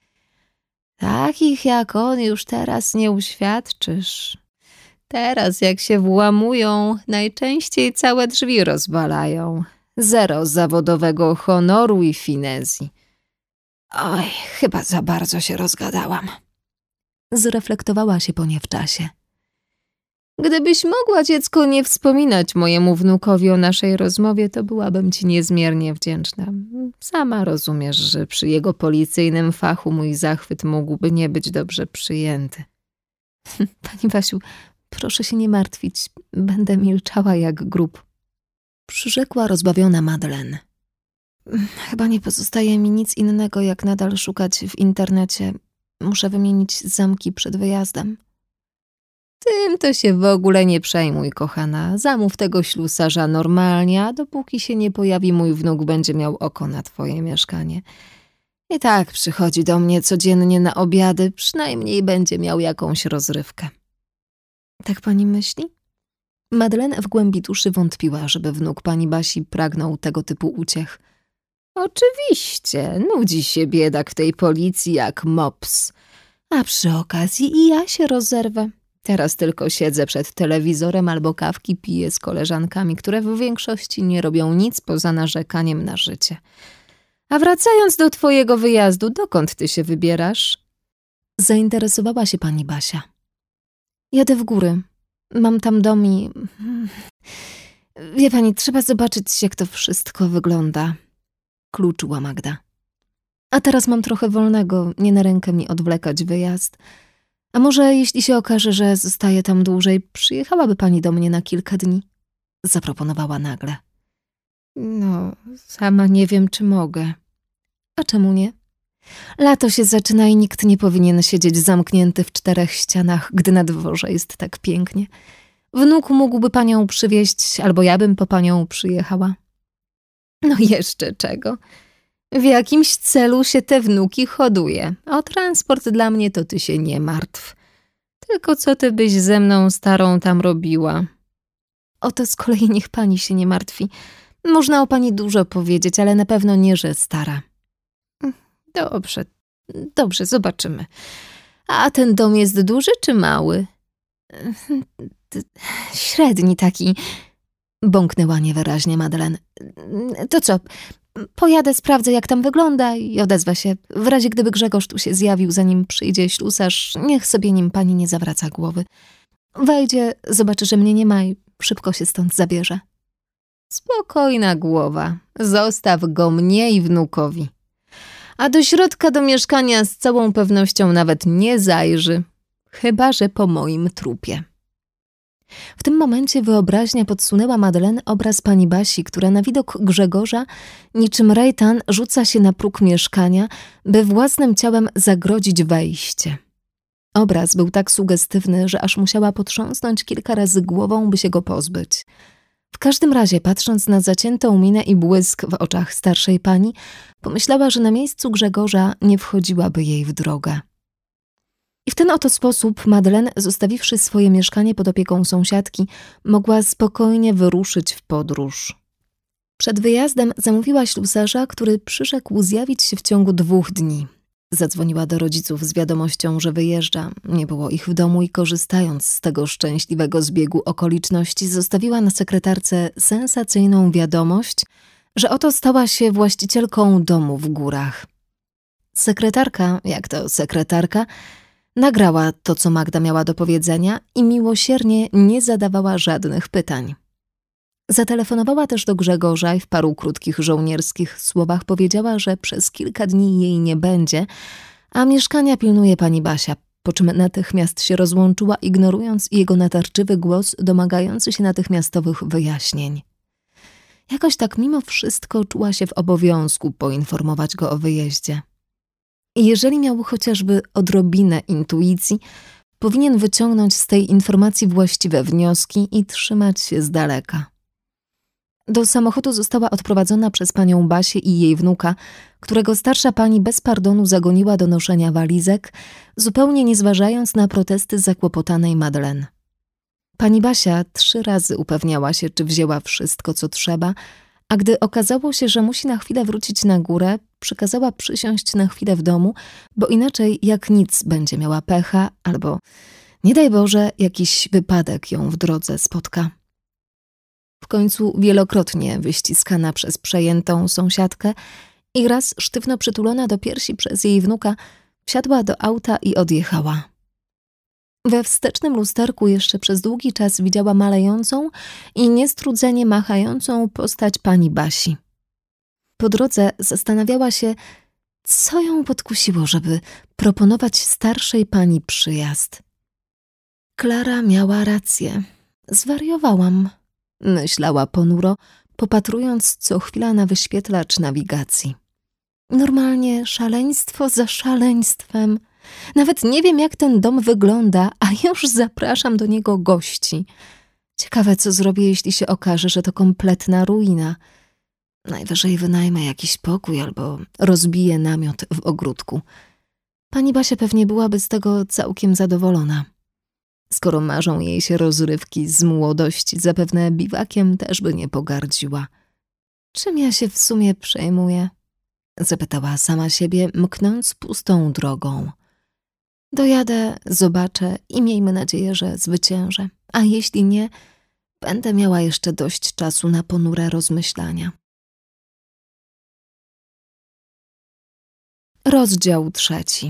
Takich jak on już teraz nie uświadczysz. Teraz jak się włamują, najczęściej całe drzwi rozwalają. Zero zawodowego honoru i finezji. Oj, chyba za bardzo się rozgadałam. Zreflektowała się po niewczasie. Gdybyś mogła, dziecko, nie wspominać mojemu wnukowi o naszej rozmowie, to byłabym ci niezmiernie wdzięczna. Sama rozumiesz, że przy jego policyjnym fachu mój zachwyt mógłby nie być dobrze przyjęty. Pani Basiu, proszę się nie martwić. Będę milczała jak grób. Przyrzekła rozbawiona Madeleine. Chyba nie pozostaje mi nic innego, jak nadal szukać w internecie. Muszę wymienić zamki przed wyjazdem. Tym to się w ogóle nie przejmuj, kochana. Zamów tego ślusarza normalnie, a dopóki się nie pojawi mój wnuk, będzie miał oko na twoje mieszkanie. I tak przychodzi do mnie codziennie na obiady, przynajmniej będzie miał jakąś rozrywkę. Tak pani myśli? Madeleine w głębi duszy wątpiła, żeby wnuk pani Basi pragnął tego typu uciech. Oczywiście, nudzi się biedak w tej policji jak mops. A przy okazji i ja się rozerwę. Teraz tylko siedzę przed telewizorem albo kawki piję z koleżankami, które w większości nie robią nic poza narzekaniem na życie. A wracając do twojego wyjazdu, dokąd ty się wybierasz? Zainteresowała się pani Basia. Jadę w góry. Mam tam dom i... Wie pani, trzeba zobaczyć, jak to wszystko wygląda. Kluczyła Magda. A teraz mam trochę wolnego, nie na rękę mi odwlekać wyjazd. A może jeśli się okaże, że zostaję tam dłużej, przyjechałaby pani do mnie na kilka dni? Zaproponowała nagle. No, sama nie wiem, czy mogę. A czemu nie? Lato się zaczyna i nikt nie powinien siedzieć zamknięty w czterech ścianach, gdy na dworze jest tak pięknie. Wnuk mógłby panią przywieźć, albo ja bym po panią przyjechała. No jeszcze czego? W jakimś celu się te wnuki hoduje. O transport dla mnie to ty się nie martw. Tylko co ty byś ze mną starą tam robiła? O to z kolei niech pani się nie martwi. Można o pani dużo powiedzieć, ale na pewno nie, że stara. Dobrze, dobrze, zobaczymy. A ten dom jest duży czy mały? Średni taki, bąknęła niewyraźnie Madeleine. To co, pojadę, sprawdzę jak tam wygląda i odezwę się. W razie gdyby Grzegorz tu się zjawił, zanim przyjdzie ślusarz, niech sobie nim pani nie zawraca głowy. Wejdzie, zobaczy, że mnie nie ma i szybko się stąd zabierze. Spokojna głowa, zostaw go mnie i wnukowi. A do środka do mieszkania z całą pewnością nawet nie zajrzy, chyba że po moim trupie. W tym momencie wyobraźnia podsunęła Madeleine obraz pani Basi, która na widok Grzegorza niczym rejtan rzuca się na próg mieszkania, by własnym ciałem zagrodzić wejście. Obraz był tak sugestywny, że aż musiała potrząsnąć kilka razy głową, by się go pozbyć. W każdym razie, patrząc na zaciętą minę i błysk w oczach starszej pani, pomyślała, że na miejscu Grzegorza nie wchodziłaby jej w drogę. I w ten oto sposób Madeleine, zostawiwszy swoje mieszkanie pod opieką sąsiadki, mogła spokojnie wyruszyć w podróż. Przed wyjazdem zamówiła ślusarza, który przyrzekł zjawić się w ciągu dwóch dni. Zadzwoniła do rodziców z wiadomością, że wyjeżdża. Nie było ich w domu i korzystając z tego szczęśliwego zbiegu okoliczności, zostawiła na sekretarce sensacyjną wiadomość, że oto stała się właścicielką domu w górach. Sekretarka, jak to sekretarka, nagrała to, co Magda miała do powiedzenia i miłosiernie nie zadawała żadnych pytań. Zatelefonowała też do Grzegorza i w paru krótkich żołnierskich słowach powiedziała, że przez kilka dni jej nie będzie, a mieszkania pilnuje pani Basia, po czym natychmiast się rozłączyła, ignorując jego natarczywy głos domagający się natychmiastowych wyjaśnień. Jakoś tak mimo wszystko czuła się w obowiązku poinformować go o wyjeździe. I jeżeli miał chociażby odrobinę intuicji, powinien wyciągnąć z tej informacji właściwe wnioski i trzymać się z daleka. Do samochodu została odprowadzona przez panią Basię i jej wnuka, którego starsza pani bez pardonu zagoniła do noszenia walizek, zupełnie nie zważając na protesty zakłopotanej Madeleine. Pani Basia trzy razy upewniała się, czy wzięła wszystko, co trzeba, a gdy okazało się, że musi na chwilę wrócić na górę, przykazała przysiąść na chwilę w domu, bo inaczej jak nic będzie miała pecha albo, nie daj Boże, jakiś wypadek ją w drodze spotka. W końcu wielokrotnie wyściskana przez przejętą sąsiadkę i raz sztywno przytulona do piersi przez jej wnuka, wsiadła do auta i odjechała. We wstecznym lusterku jeszcze przez długi czas widziała malejącą i niestrudzenie machającą postać pani Basi. Po drodze zastanawiała się, co ją podkusiło, żeby proponować starszej pani przyjazd. Klara miała rację. Zwariowałam, myślała ponuro, popatrując co chwila na wyświetlacz nawigacji. Normalnie szaleństwo za szaleństwem. Nawet nie wiem, jak ten dom wygląda, a już zapraszam do niego gości. Ciekawe, co zrobię, jeśli się okaże, że to kompletna ruina. Najwyżej wynajmę jakiś pokój albo rozbiję namiot w ogródku. Pani Basia pewnie byłaby z tego całkiem zadowolona. Skoro marzą jej się rozrywki z młodości, zapewne biwakiem też by nie pogardziła. Czym ja się w sumie przejmuję? Zapytała sama siebie, mknąc pustą drogą. Dojadę, zobaczę i miejmy nadzieję, że zwyciężę. A jeśli nie, będę miała jeszcze dość czasu na ponure rozmyślania. Rozdział trzeci.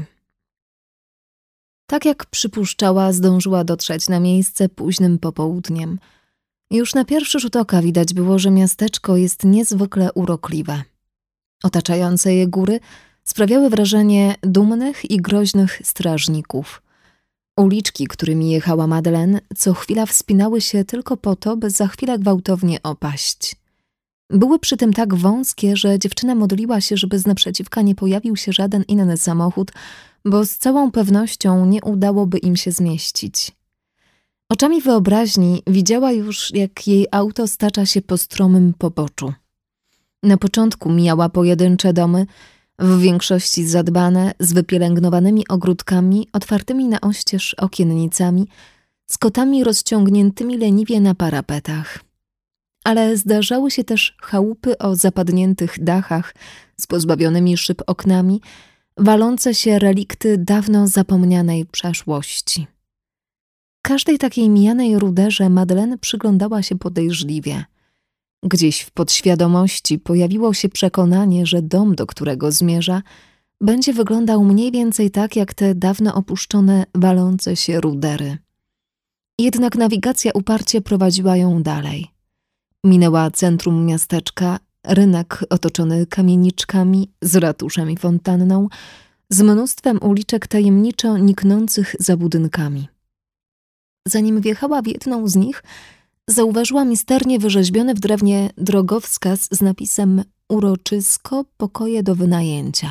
Tak jak przypuszczała, zdążyła dotrzeć na miejsce późnym popołudniem. Już na pierwszy rzut oka widać było, że miasteczko jest niezwykle urokliwe. Otaczające je góry sprawiały wrażenie dumnych i groźnych strażników. Uliczki, którymi jechała Madeleine, co chwila wspinały się tylko po to, by za chwilę gwałtownie opaść. Były przy tym tak wąskie, że dziewczyna modliła się, żeby z naprzeciwka nie pojawił się żaden inny samochód, bo z całą pewnością nie udałoby im się zmieścić. Oczami wyobraźni widziała już, jak jej auto stacza się po stromym poboczu. Na początku mijała pojedyncze domy, w większości zadbane, z wypielęgnowanymi ogródkami, otwartymi na oścież okiennicami, z kotami rozciągniętymi leniwie na parapetach. Ale zdarzały się też chałupy o zapadniętych dachach, z pozbawionymi szyb oknami, walące się relikty dawno zapomnianej przeszłości. Każdej takiej mijanej ruderze Madeleine przyglądała się podejrzliwie. Gdzieś w podświadomości pojawiło się przekonanie, że dom, do którego zmierza, będzie wyglądał mniej więcej tak, jak te dawno opuszczone, walące się rudery. Jednak nawigacja uparcie prowadziła ją dalej. Minęła centrum miasteczka, rynek otoczony kamieniczkami, z ratuszem i fontanną, z mnóstwem uliczek tajemniczo niknących za budynkami. Zanim wjechała w jedną z nich, zauważyła misternie wyrzeźbiony w drewnie drogowskaz z napisem uroczysko pokoje do wynajęcia.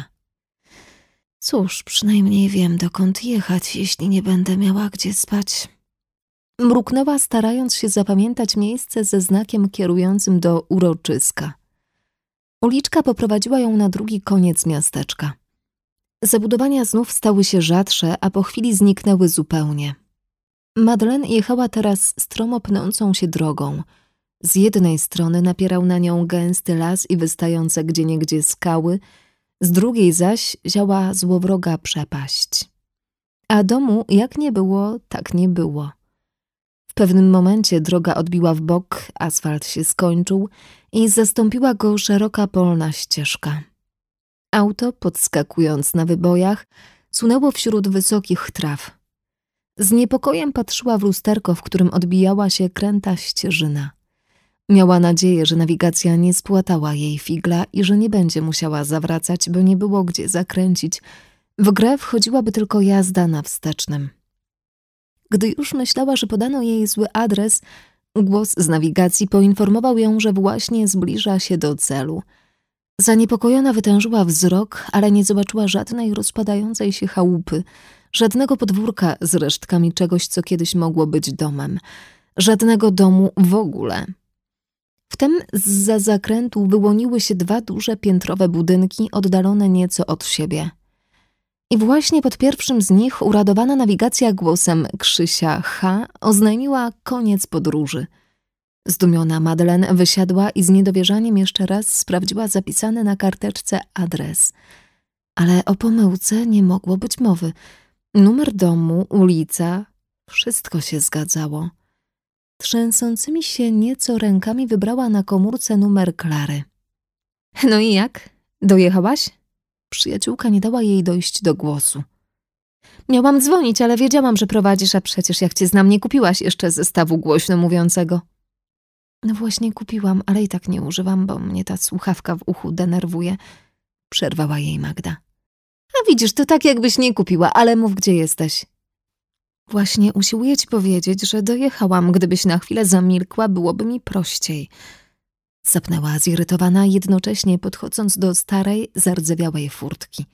Cóż, przynajmniej wiem, dokąd jechać, jeśli nie będę miała gdzie spać. Mruknęła, starając się zapamiętać miejsce ze znakiem kierującym do uroczyska. Uliczka poprowadziła ją na drugi koniec miasteczka. Zabudowania znów stały się rzadsze, a po chwili zniknęły zupełnie. Madeleine jechała teraz stromo pnącą się drogą. Z jednej strony napierał na nią gęsty las i wystające gdzieniegdzie skały, z drugiej zaś ziała złowroga przepaść. A domu jak nie było, tak nie było. W pewnym momencie droga odbiła w bok, asfalt się skończył i zastąpiła go szeroka polna ścieżka. Auto, podskakując na wybojach, sunęło wśród wysokich traw. Z niepokojem patrzyła w lusterko, w którym odbijała się kręta ścieżyna. Miała nadzieję, że nawigacja nie spłatała jej figla i że nie będzie musiała zawracać, bo nie było gdzie zakręcić. W grę wchodziłaby tylko jazda na wstecznym. Gdy już myślała, że podano jej zły adres, głos z nawigacji poinformował ją, że właśnie zbliża się do celu. Zaniepokojona wytężyła wzrok, ale nie zobaczyła żadnej rozpadającej się chałupy, żadnego podwórka z resztkami czegoś, co kiedyś mogło być domem, żadnego domu w ogóle. Wtem zza zakrętu wyłoniły się dwa duże piętrowe budynki oddalone nieco od siebie. I właśnie pod pierwszym z nich uradowana nawigacja głosem Krzysia H. oznajmiła koniec podróży. Zdumiona Madeleine wysiadła i z niedowierzaniem jeszcze raz sprawdziła zapisany na karteczce adres. Ale o pomyłce nie mogło być mowy. Numer domu, ulica, wszystko się zgadzało. Trzęsącymi się nieco rękami wybrała na komórce numer Klary. — No i jak? Dojechałaś? Przyjaciółka nie dała jej dojść do głosu. — Miałam dzwonić, ale wiedziałam, że prowadzisz, a przecież jak cię znam, nie kupiłaś jeszcze zestawu głośno mówiącego. — No właśnie kupiłam, ale i tak nie używam, bo mnie ta słuchawka w uchu denerwuje. Przerwała jej Magda. — A widzisz, to tak jakbyś nie kupiła, ale mów, gdzie jesteś. — Właśnie usiłuję ci powiedzieć, że dojechałam. Gdybyś na chwilę zamilkła, byłoby mi prościej. Zapnęła zirytowana, jednocześnie podchodząc do starej, zardzewiałej furtki.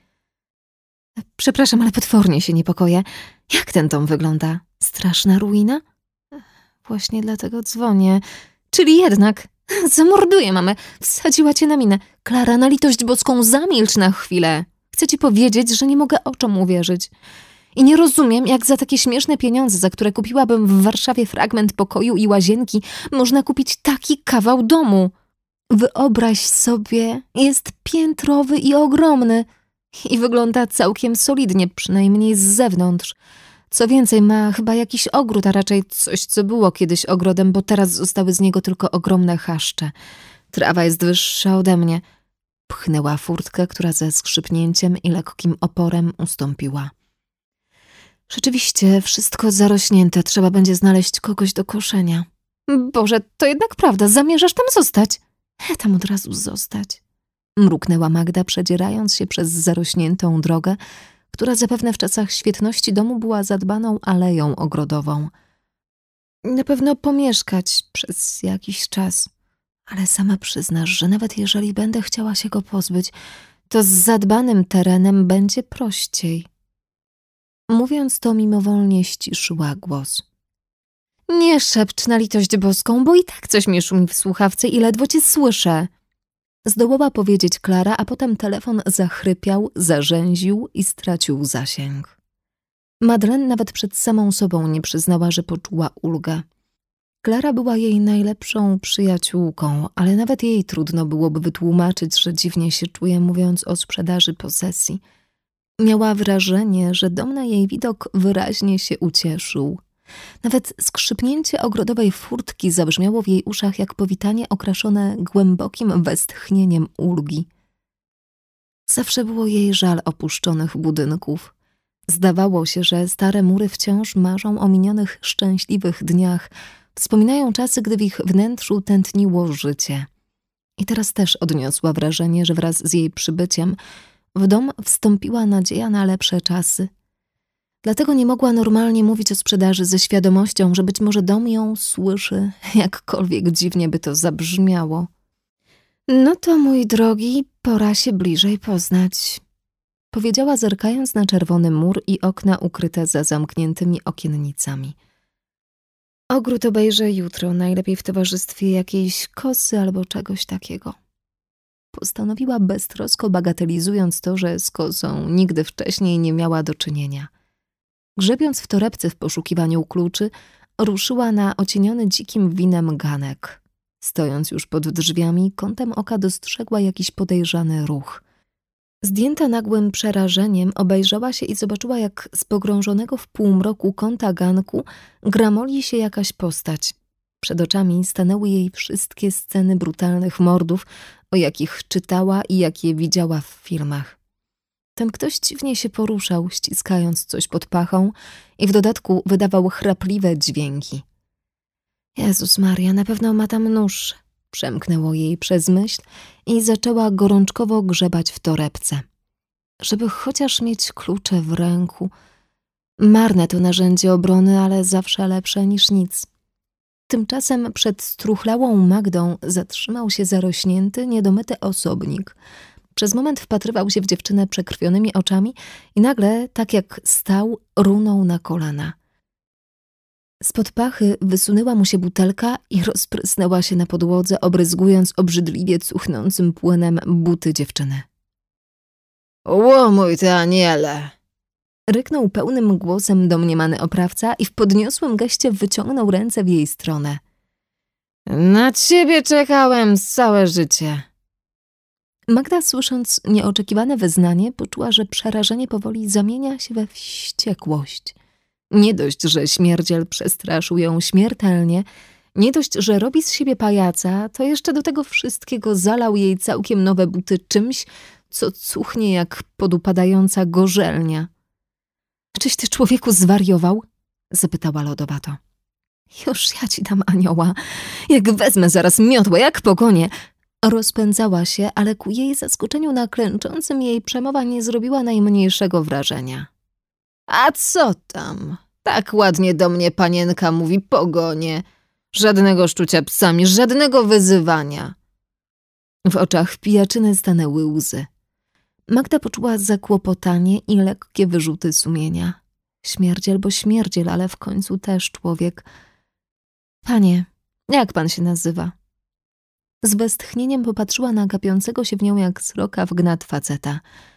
— Przepraszam, ale potwornie się niepokoję. Jak ten dom wygląda? Straszna ruina? — Właśnie dlatego dzwonię. — Czyli jednak zamorduję mamę. Wsadziła cię na minę. Klara, na litość boską, zamilcz na chwilę. Chcę ci powiedzieć, że nie mogę oczom uwierzyć. I nie rozumiem, jak za takie śmieszne pieniądze, za które kupiłabym w Warszawie fragment pokoju i łazienki, można kupić taki kawał domu. Wyobraź sobie, jest piętrowy i ogromny i wygląda całkiem solidnie, przynajmniej z zewnątrz. Co więcej, ma chyba jakiś ogród, a raczej coś, co było kiedyś ogrodem, bo teraz zostały z niego tylko ogromne chaszcze. Trawa jest wyższa ode mnie. Pchnęła furtkę, która ze skrzypnięciem i lekkim oporem ustąpiła. Rzeczywiście, wszystko zarośnięte, trzeba będzie znaleźć kogoś do koszenia. Boże, to jednak prawda, zamierzasz tam zostać? Tam od razu zostać. Mruknęła Magda, przedzierając się przez zarośniętą drogę, która zapewne w czasach świetności domu była zadbaną aleją ogrodową. Na pewno pomieszkać przez jakiś czas, ale sama przyznasz, że nawet jeżeli będę chciała się go pozbyć, to z zadbanym terenem będzie prościej. Mówiąc to, mimowolnie ściszyła głos. Nie szepcz na litość boską, bo i tak coś mi szumi w słuchawce i ledwo cię słyszę. Zdołała powiedzieć Klara, a potem telefon zachrypiał, zarzęził i stracił zasięg. Madeleine nawet przed samą sobą nie przyznała, że poczuła ulgę. Klara była jej najlepszą przyjaciółką, ale nawet jej trudno byłoby wytłumaczyć, że dziwnie się czuje, mówiąc o sprzedaży posesji. Miała wrażenie, że dom na jej widok wyraźnie się ucieszył. Nawet skrzypnięcie ogrodowej furtki zabrzmiało w jej uszach jak powitanie okraszone głębokim westchnieniem ulgi. Zawsze było jej żal opuszczonych budynków. Zdawało się, że stare mury wciąż marzą o minionych szczęśliwych dniach, wspominają czasy, gdy w ich wnętrzu tętniło życie. I teraz też odniosła wrażenie, że wraz z jej przybyciem w dom wstąpiła nadzieja na lepsze czasy. Dlatego nie mogła normalnie mówić o sprzedaży ze świadomością, że być może dom ją słyszy, jakkolwiek dziwnie by to zabrzmiało. No to, mój drogi, pora się bliżej poznać, powiedziała, zerkając na czerwony mur i okna ukryte za zamkniętymi okiennicami. Ogród obejrzę jutro, najlepiej w towarzystwie jakiejś kosy albo czegoś takiego. Postanowiła beztrosko, bagatelizując to, że z kosą nigdy wcześniej nie miała do czynienia. Grzebiąc w torebce w poszukiwaniu kluczy, ruszyła na ocieniony dzikim winem ganek. Stojąc już pod drzwiami, kątem oka dostrzegła jakiś podejrzany ruch. Zdjęta nagłym przerażeniem, obejrzała się i zobaczyła, jak z pogrążonego w półmroku kąta ganku gramoli się jakaś postać. Przed oczami stanęły jej wszystkie sceny brutalnych mordów, o jakich czytała i jakie widziała w filmach. Ten ktoś dziwnie się poruszał, ściskając coś pod pachą i w dodatku wydawał chrapliwe dźwięki. Jezus Maria, na pewno ma tam nóż, Przemknęło jej przez myśl i zaczęła gorączkowo grzebać w torebce. Żeby chociaż mieć klucze w ręku. Marne to narzędzie obrony, ale zawsze lepsze niż nic. Tymczasem przed struchlałą Magdą zatrzymał się zarośnięty, niedomyty osobnik. Przez moment wpatrywał się w dziewczynę przekrwionymi oczami i nagle, tak jak stał, runął na kolana. Spod pachy wysunęła mu się butelka i rozprysnęła się na podłodze, obryzgując obrzydliwie cuchnącym płynem buty dziewczyny. Łomuj ty, aniele! Ryknął pełnym głosem domniemany oprawca i w podniosłym geście wyciągnął ręce w jej stronę. Na ciebie czekałem całe życie. Magda, słysząc nieoczekiwane wyznanie, poczuła, że przerażenie powoli zamienia się we wściekłość. Nie dość, że śmierdziel przestraszył ją śmiertelnie, nie dość, że robi z siebie pajaca, to jeszcze do tego wszystkiego zalał jej całkiem nowe buty czymś, co cuchnie jak podupadająca gorzelnia. Czyś ty, człowieku, zwariował? Zapytała lodowato. Już ja ci dam anioła. Jak wezmę zaraz miotłę, jak pogonię. Rozpędzała się, ale ku jej zaskoczeniu na klęczącym jej przemowa nie zrobiła najmniejszego wrażenia. A co tam? Tak ładnie do mnie panienka mówi, pogonie. Żadnego szczucia psami, żadnego wyzywania. W oczach pijaczyny stanęły łzy. Magda poczuła zakłopotanie i lekkie wyrzuty sumienia. Śmierdziel, bo śmierdziel, ale w końcu też człowiek. Panie, jak pan się nazywa? Z westchnieniem popatrzyła na gapiącego się w nią jak sroka w gnat faceta.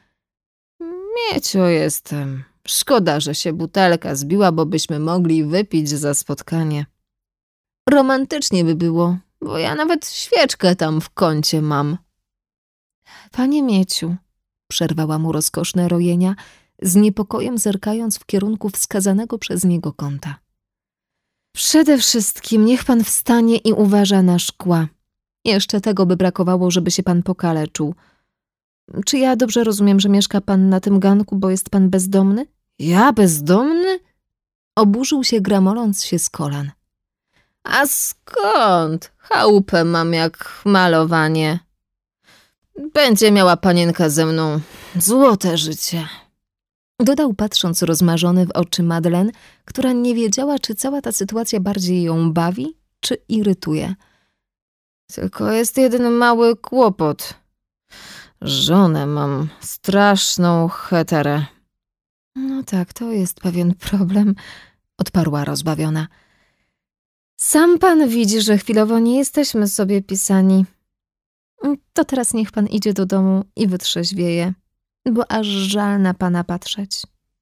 Miecio jestem. Szkoda, że się butelka zbiła, bo byśmy mogli wypić za spotkanie. Romantycznie by było, bo ja nawet świeczkę tam w kącie mam. Panie Mieciu, przerwała mu rozkoszne rojenia, z niepokojem zerkając w kierunku wskazanego przez niego kąta. Przede wszystkim niech pan wstanie i uważa na szkła. Jeszcze tego by brakowało, żeby się pan pokaleczył. Czy ja dobrze rozumiem, że mieszka pan na tym ganku, bo jest pan bezdomny? Ja bezdomny? Oburzył się, gramoląc się z kolan. A skąd? Chałupę mam jak malowanie. Będzie miała panienka ze mną złote życie. Dodał, patrząc rozmarzony w oczy Madeleine, która nie wiedziała, czy cała ta sytuacja bardziej ją bawi, czy irytuje. Tylko jest jeden mały kłopot. Żonę mam straszną heterę. No tak, to jest pewien problem, odparła rozbawiona. Sam pan widzi, że chwilowo nie jesteśmy sobie pisani. To teraz niech pan idzie do domu i wytrzeźwieje, bo aż żal na pana patrzeć.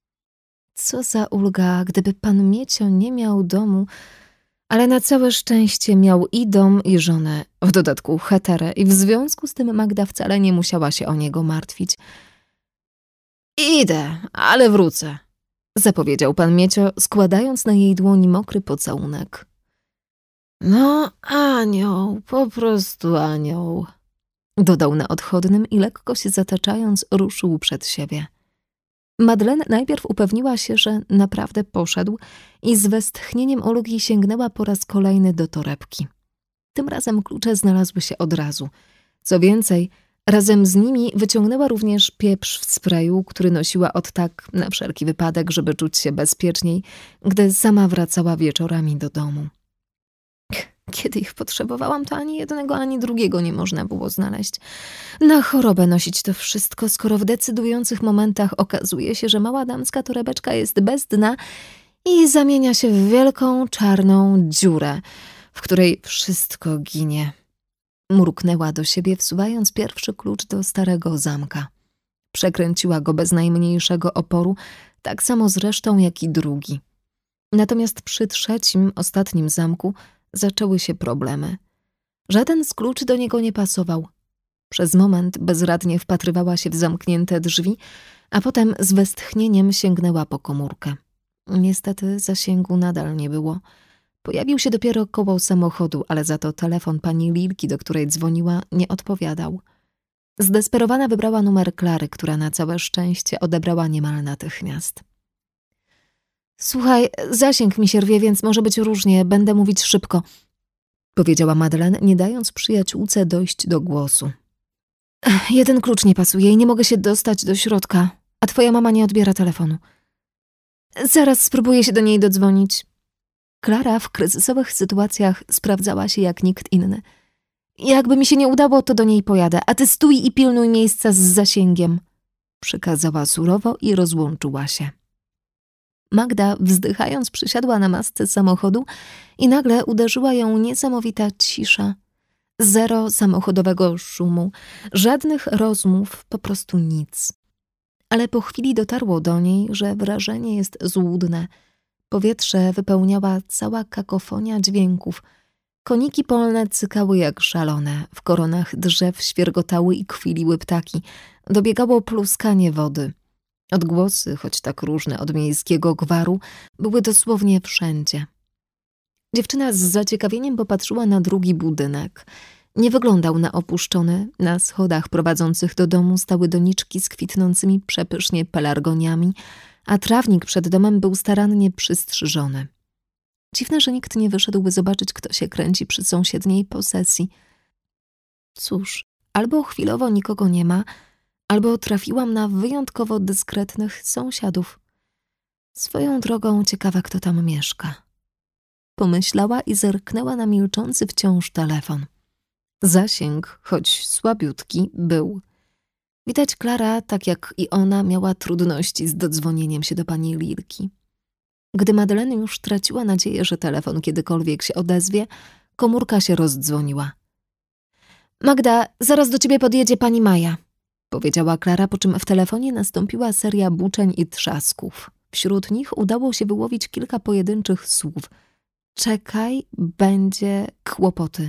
Co za ulga, gdyby pan Miecio nie miał domu, ale na całe szczęście miał i dom, i żonę, w dodatku heterę, i w związku z tym Magda wcale nie musiała się o niego martwić. Idę, ale wrócę, zapowiedział pan Miecio, składając na jej dłoni mokry pocałunek. No, anioł, po prostu anioł, dodał na odchodnym i lekko się zataczając ruszył przed siebie. Madeleine najpierw upewniła się, że naprawdę poszedł i z westchnieniem ulgi sięgnęła po raz kolejny do torebki. Tym razem klucze znalazły się od razu. Co więcej, razem z nimi wyciągnęła również pieprz w sprayu, który nosiła od tak na wszelki wypadek, żeby czuć się bezpieczniej, gdy sama wracała wieczorami do domu. Kiedy ich potrzebowałam, to ani jednego, ani drugiego nie można było znaleźć. Na chorobę nosić to wszystko, skoro w decydujących momentach okazuje się, że mała damska torebeczka jest bez dna i zamienia się w wielką, czarną dziurę, w której wszystko ginie. Mruknęła do siebie, wsuwając pierwszy klucz do starego zamka. Przekręciła go bez najmniejszego oporu, tak samo zresztą jak i drugi. Natomiast przy trzecim, ostatnim zamku zaczęły się problemy. Żaden z kluczy do niego nie pasował. Przez moment bezradnie wpatrywała się w zamknięte drzwi, a potem z westchnieniem sięgnęła po komórkę. Niestety zasięgu nadal nie było. Pojawił się dopiero koło samochodu, ale za to telefon pani Lilki, do której dzwoniła, nie odpowiadał. Zdesperowana wybrała numer Klary, która na całe szczęście odebrała niemal natychmiast. Słuchaj, zasięg mi się rwie, więc może być różnie, będę mówić szybko. powiedziała Madeleine, nie dając przyjaciółce dojść do głosu. Jeden klucz nie pasuje i nie mogę się dostać do środka, a twoja mama nie odbiera telefonu. Zaraz spróbuję się do niej dodzwonić. Klara w kryzysowych sytuacjach sprawdzała się jak nikt inny. Jakby mi się nie udało, to do niej pojadę, a ty stój i pilnuj miejsca z zasięgiem, przykazała surowo i rozłączyła się. Magda, wzdychając, przysiadła na masce samochodu i nagle uderzyła ją niesamowita cisza. Zero samochodowego szumu, żadnych rozmów, po prostu nic. Ale po chwili dotarło do niej, że wrażenie jest złudne. Powietrze wypełniała cała kakofonia dźwięków. Koniki polne cykały jak szalone, w koronach drzew świergotały i kwiliły ptaki. Dobiegało pluskanie wody. Odgłosy, choć tak różne od miejskiego gwaru, były dosłownie wszędzie. Dziewczyna z zaciekawieniem popatrzyła na drugi budynek. Nie wyglądał na opuszczony. Na schodach prowadzących do domu stały doniczki z kwitnącymi przepysznie pelargoniami, a trawnik przed domem był starannie przystrzyżony. Dziwne, że nikt nie wyszedłby zobaczyć, kto się kręci przy sąsiedniej posesji. Cóż, albo chwilowo nikogo nie ma, albo trafiłam na wyjątkowo dyskretnych sąsiadów. Swoją drogą ciekawa, kto tam mieszka. Pomyślała i zerknęła na milczący wciąż telefon. Zasięg, choć słabiutki, był. Widać, Klara, tak jak i ona, miała trudności z dodzwonieniem się do pani Lilki. Gdy Madeleine już traciła nadzieję, że telefon kiedykolwiek się odezwie, komórka się rozdzwoniła. Magda, zaraz do ciebie podjedzie pani Maja, powiedziała Klara, po czym w telefonie nastąpiła seria buczeń i trzasków. Wśród nich udało się wyłowić kilka pojedynczych słów. Czekaj, będzie kłopoty.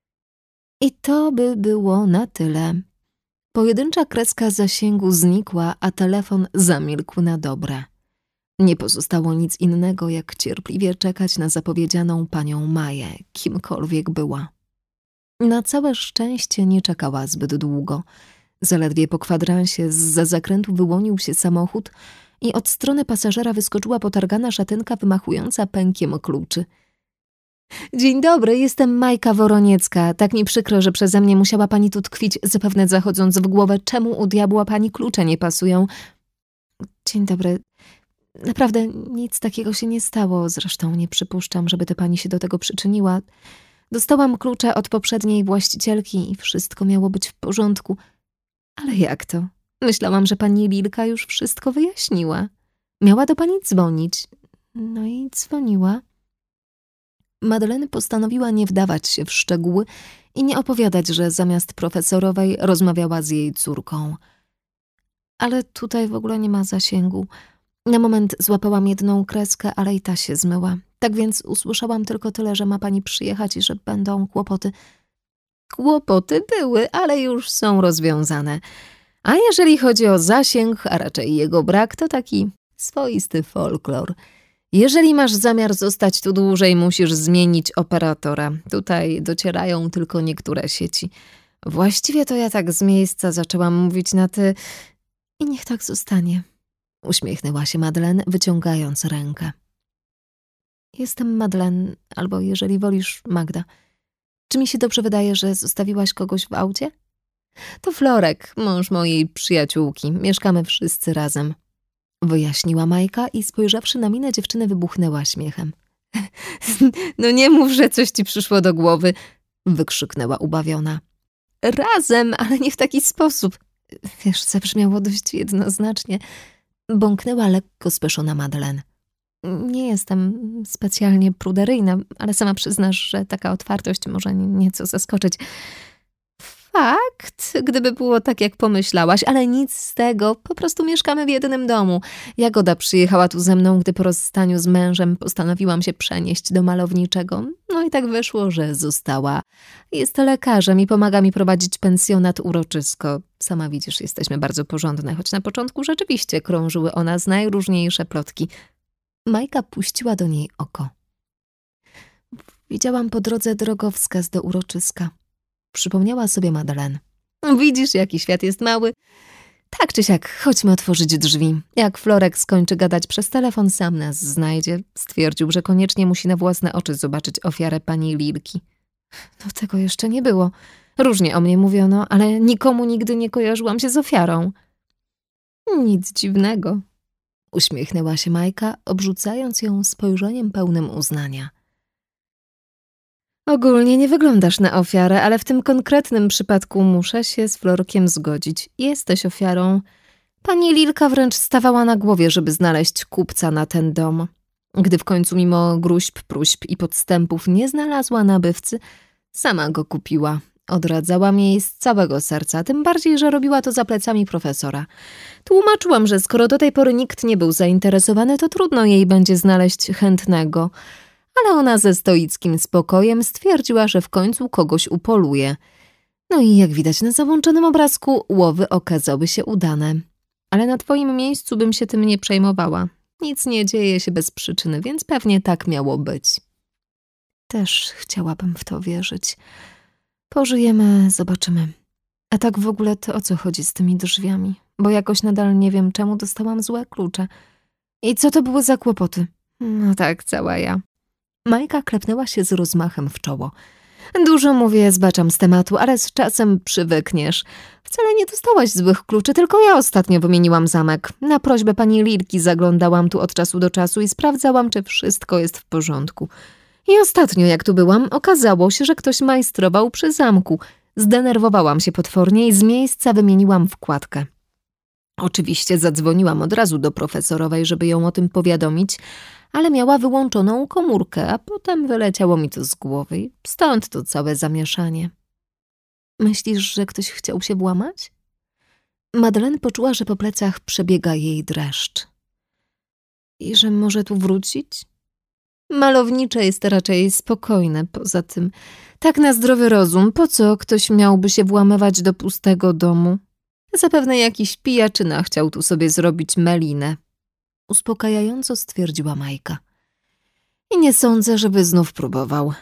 I to by było na tyle. Pojedyncza kreska zasięgu znikła, a telefon zamilkł na dobre. Nie pozostało nic innego, jak cierpliwie czekać na zapowiedzianą panią Maję, kimkolwiek była. Na całe szczęście nie czekała zbyt długo. Zaledwie po kwadransie zza zakrętu wyłonił się samochód i od strony pasażera wyskoczyła potargana szatynka wymachująca pękiem kluczy. Dzień dobry, jestem Majka Woroniecka. Tak mi przykro, że przeze mnie musiała pani tu tkwić, zapewne zachodząc w głowę, czemu u diabła pani klucze nie pasują. Dzień dobry. Naprawdę nic takiego się nie stało, zresztą nie przypuszczam, żeby to pani się do tego przyczyniła. Dostałam klucze od poprzedniej właścicielki i wszystko miało być w porządku. Ale jak to? Myślałam, że pani Lilka już wszystko wyjaśniła. Miała do pani dzwonić. No i dzwoniła. Madeleine postanowiła nie wdawać się w szczegóły i nie opowiadać, że zamiast profesorowej rozmawiała z jej córką. Ale tutaj w ogóle nie ma zasięgu. Na moment złapałam jedną kreskę, ale i ta się zmyła. Tak więc usłyszałam tylko tyle, że ma pani przyjechać i że będą kłopoty. Kłopoty były, ale już są rozwiązane. A jeżeli chodzi o zasięg, a raczej jego brak, to taki swoisty folklor. Jeżeli masz zamiar zostać tu dłużej, musisz zmienić operatora. Tutaj docierają tylko niektóre sieci. Właściwie to ja tak z miejsca zaczęłam mówić na ty i niech tak zostanie. Uśmiechnęła się Madeleine, wyciągając rękę. Jestem Madeleine, albo jeżeli wolisz Magda. Czy mi się dobrze wydaje, że zostawiłaś kogoś w aucie? To Florek, mąż mojej przyjaciółki. Mieszkamy wszyscy razem. Wyjaśniła Majka i spojrzawszy na minę dziewczyny wybuchnęła śmiechem. No nie mów, że coś ci przyszło do głowy, wykrzyknęła ubawiona. Razem, ale nie w taki sposób. Wiesz, zabrzmiało dość jednoznacznie. Bąknęła lekko speszona Madeleine. Nie jestem specjalnie pruderyjna, ale sama przyznasz, że taka otwartość może nieco zaskoczyć. Fakt, gdyby było tak, jak pomyślałaś, ale nic z tego, po prostu mieszkamy w jednym domu. Jagoda przyjechała tu ze mną, gdy po rozstaniu z mężem postanowiłam się przenieść do malowniczego. No i tak wyszło, że została. Jest lekarzem i pomaga mi prowadzić pensjonat Uroczysko. Sama widzisz, jesteśmy bardzo porządne, choć na początku rzeczywiście krążyły o nas najróżniejsze plotki. Majka puściła do niej oko. Widziałam po drodze drogowskaz do Uroczyska. Przypomniała sobie Madeleine. Widzisz, jaki świat jest mały? Tak czy siak, chodźmy otworzyć drzwi. Jak Florek skończy gadać przez telefon, sam nas znajdzie. Stwierdził, że koniecznie musi na własne oczy zobaczyć ofiarę pani Lilki. No tego jeszcze nie było. Różnie o mnie mówiono, ale nikomu nigdy nie kojarzyłam się z ofiarą. Nic dziwnego. Uśmiechnęła się Majka, obrzucając ją spojrzeniem pełnym uznania. Ogólnie nie wyglądasz na ofiarę, ale w tym konkretnym przypadku muszę się z Florkiem zgodzić. Jesteś ofiarą. Pani Lilka wręcz stawała na głowie, żeby znaleźć kupca na ten dom. Gdy w końcu mimo gruźb, próśb i podstępów nie znalazła nabywcy, sama go kupiła. Odradzałam jej z całego serca, tym bardziej, że robiła to za plecami profesora. Tłumaczyłam, że skoro do tej pory nikt nie był zainteresowany, to trudno jej będzie znaleźć chętnego. Ale ona ze stoickim spokojem stwierdziła, że w końcu kogoś upoluje. No i jak widać na załączonym obrazku, łowy okazały się udane. Ale na twoim miejscu bym się tym nie przejmowała. Nic nie dzieje się bez przyczyny, więc pewnie tak miało być. Też chciałabym w to wierzyć. Pożyjemy, zobaczymy. A tak w ogóle to o co chodzi z tymi drzwiami? Bo jakoś nadal nie wiem, czemu dostałam złe klucze. I co to były za kłopoty? No tak, cała ja. Majka klepnęła się z rozmachem w czoło. Dużo mówię, zbaczam z tematu, ale z czasem przywykniesz. Wcale nie dostałaś złych kluczy, tylko ja ostatnio wymieniłam zamek. Na prośbę pani Lilki zaglądałam tu od czasu do czasu i sprawdzałam, czy wszystko jest w porządku. I ostatnio, jak tu byłam, okazało się, że ktoś majstrował przy zamku. Zdenerwowałam się potwornie i z miejsca wymieniłam wkładkę. Oczywiście zadzwoniłam od razu do profesorowej, żeby ją o tym powiadomić, ale miała wyłączoną komórkę, a potem wyleciało mi to z głowy i stąd to całe zamieszanie. Myślisz, że ktoś chciał się włamać? Madeleine poczuła, że po plecach przebiega jej dreszcz. I że może tu wrócić? Malownicze jest raczej spokojne, poza tym tak na zdrowy rozum, po co ktoś miałby się włamywać do pustego domu? Zapewne jakiś pijaczyna chciał tu sobie zrobić melinę. Uspokajająco stwierdziła Majka. I nie sądzę, żeby znów próbował.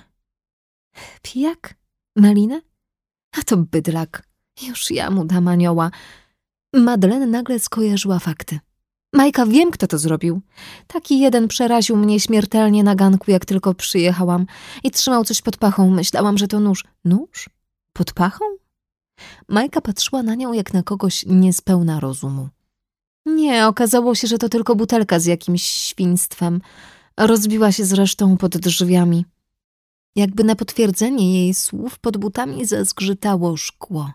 Pijak? Melinę? A to bydlak. Już ja mu dam anioła. Madeleine nagle skojarzyła fakty. Majka, wiem, kto to zrobił. Taki jeden przeraził mnie śmiertelnie na ganku, jak tylko przyjechałam i trzymał coś pod pachą. Myślałam, że to nóż. Nóż? Pod pachą? Majka patrzyła na nią jak na kogoś niespełna rozumu. Nie, okazało się, że to tylko butelka z jakimś świństwem. Rozbiła się zresztą pod drzwiami. Jakby na potwierdzenie jej słów pod butami zazgrzytało szkło.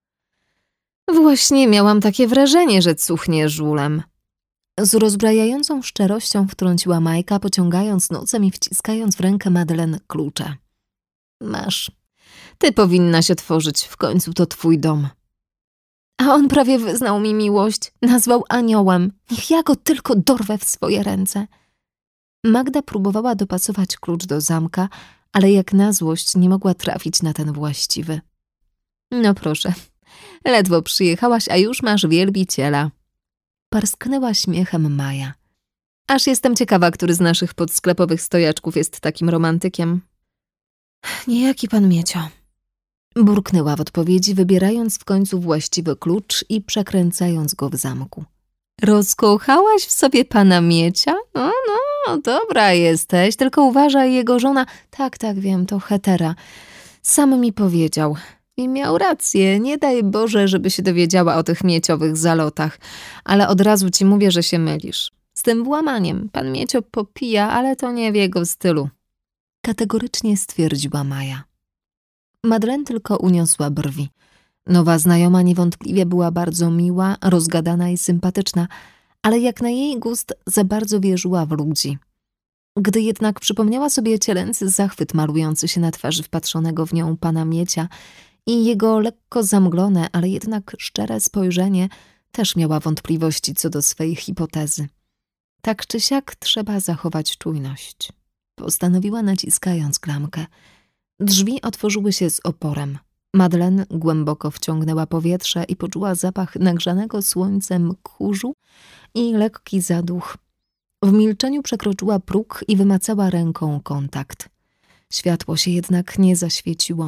Właśnie miałam takie wrażenie, że cuchnie żulem. Z rozbrajającą szczerością wtrąciła Majka, pociągając nocem i wciskając w rękę Madeleine klucze. Masz. Ty powinnaś otworzyć, w końcu to twój dom. A on prawie wyznał mi miłość, nazwał aniołem. Niech ja go tylko dorwę w swoje ręce. Magda próbowała dopasować klucz do zamka, ale jak na złość nie mogła trafić na ten właściwy. No proszę, ledwo przyjechałaś, a już masz wielbiciela. Parsknęła śmiechem Maja. Aż jestem ciekawa, który z naszych podsklepowych stojaczków jest takim romantykiem. Niejaki pan Miecio. Burknęła w odpowiedzi, wybierając w końcu właściwy klucz i przekręcając go w zamku. Rozkochałaś w sobie pana Miecia? No, no, dobra jesteś, tylko uważaj, jego żona... Tak, tak, wiem, to hetera. Sam mi powiedział. I miał rację, nie daj Boże, żeby się dowiedziała o tych mieciowych zalotach. Ale od razu ci mówię, że się mylisz. Z tym włamaniem. Pan Miecio popija, ale to nie w jego stylu. Kategorycznie stwierdziła Maja. Madeleine tylko uniosła brwi. Nowa znajoma niewątpliwie była bardzo miła, rozgadana i sympatyczna, ale jak na jej gust za bardzo wierzyła w ludzi. Gdy jednak przypomniała sobie cielęcy zachwyt malujący się na twarzy wpatrzonego w nią pana Miecia i jego lekko zamglone, ale jednak szczere spojrzenie, też miała wątpliwości co do swej hipotezy. Tak czy siak trzeba zachować czujność. Postanowiła, naciskając klamkę. Drzwi otworzyły się z oporem. Madeleine głęboko wciągnęła powietrze i poczuła zapach nagrzanego słońcem kurzu i lekki zaduch. W milczeniu przekroczyła próg i wymacała ręką kontakt. Światło się jednak nie zaświeciło.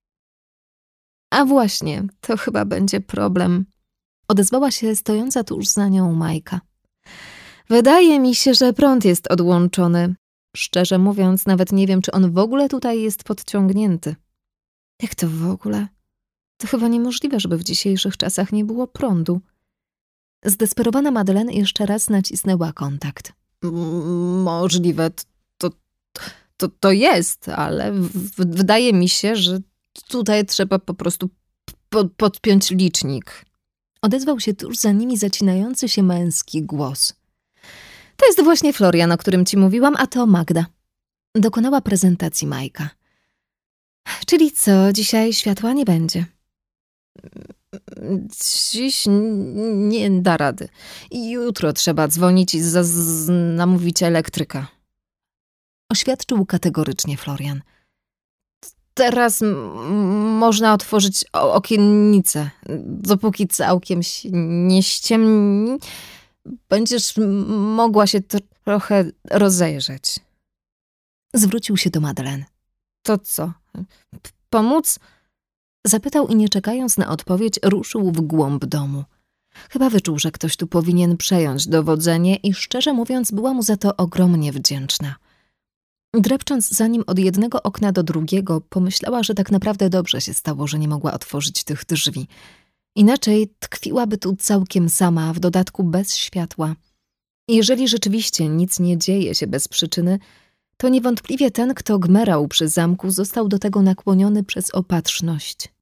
A właśnie, to chyba będzie problem. Odezwała się stojąca tuż za nią Majka. Wydaje mi się, że prąd jest odłączony. Szczerze mówiąc, nawet nie wiem, czy on w ogóle tutaj jest podciągnięty. Jak to w ogóle? To chyba niemożliwe, żeby w dzisiejszych czasach nie było prądu. Zdesperowana Madeleine jeszcze raz nacisnęła kontakt. M- Możliwe, to, to, to jest, ale w, wydaje mi się, że tutaj trzeba po prostu po, podpiąć licznik. Odezwał się tuż za nimi zacinający się męski głos. To jest właśnie Florian, o którym ci mówiłam, a to Magda. Dokonała prezentacji Majka. Czyli co, dzisiaj światła nie będzie? Dziś nie da rady. I jutro trzeba dzwonić i za- z- namówić elektryka. Oświadczył kategorycznie Florian. Teraz m- można otworzyć o- okiennicę. Dopóki całkiem się nie ściemni, będziesz m- mogła się tr- trochę rozejrzeć. Zwrócił się do Madeleine. To co? P- pomóc? Zapytał i nie czekając na odpowiedź ruszył w głąb domu. Chyba wyczuł, że ktoś tu powinien przejąć dowodzenie i szczerze mówiąc była mu za to ogromnie wdzięczna. Drepcząc za nim od jednego okna do drugiego, pomyślała, że tak naprawdę dobrze się stało, że nie mogła otworzyć tych drzwi. Inaczej tkwiłaby tu całkiem sama, w dodatku bez światła. Jeżeli rzeczywiście nic nie dzieje się bez przyczyny, to niewątpliwie ten, kto gmerał przy zamku, został do tego nakłoniony przez opatrzność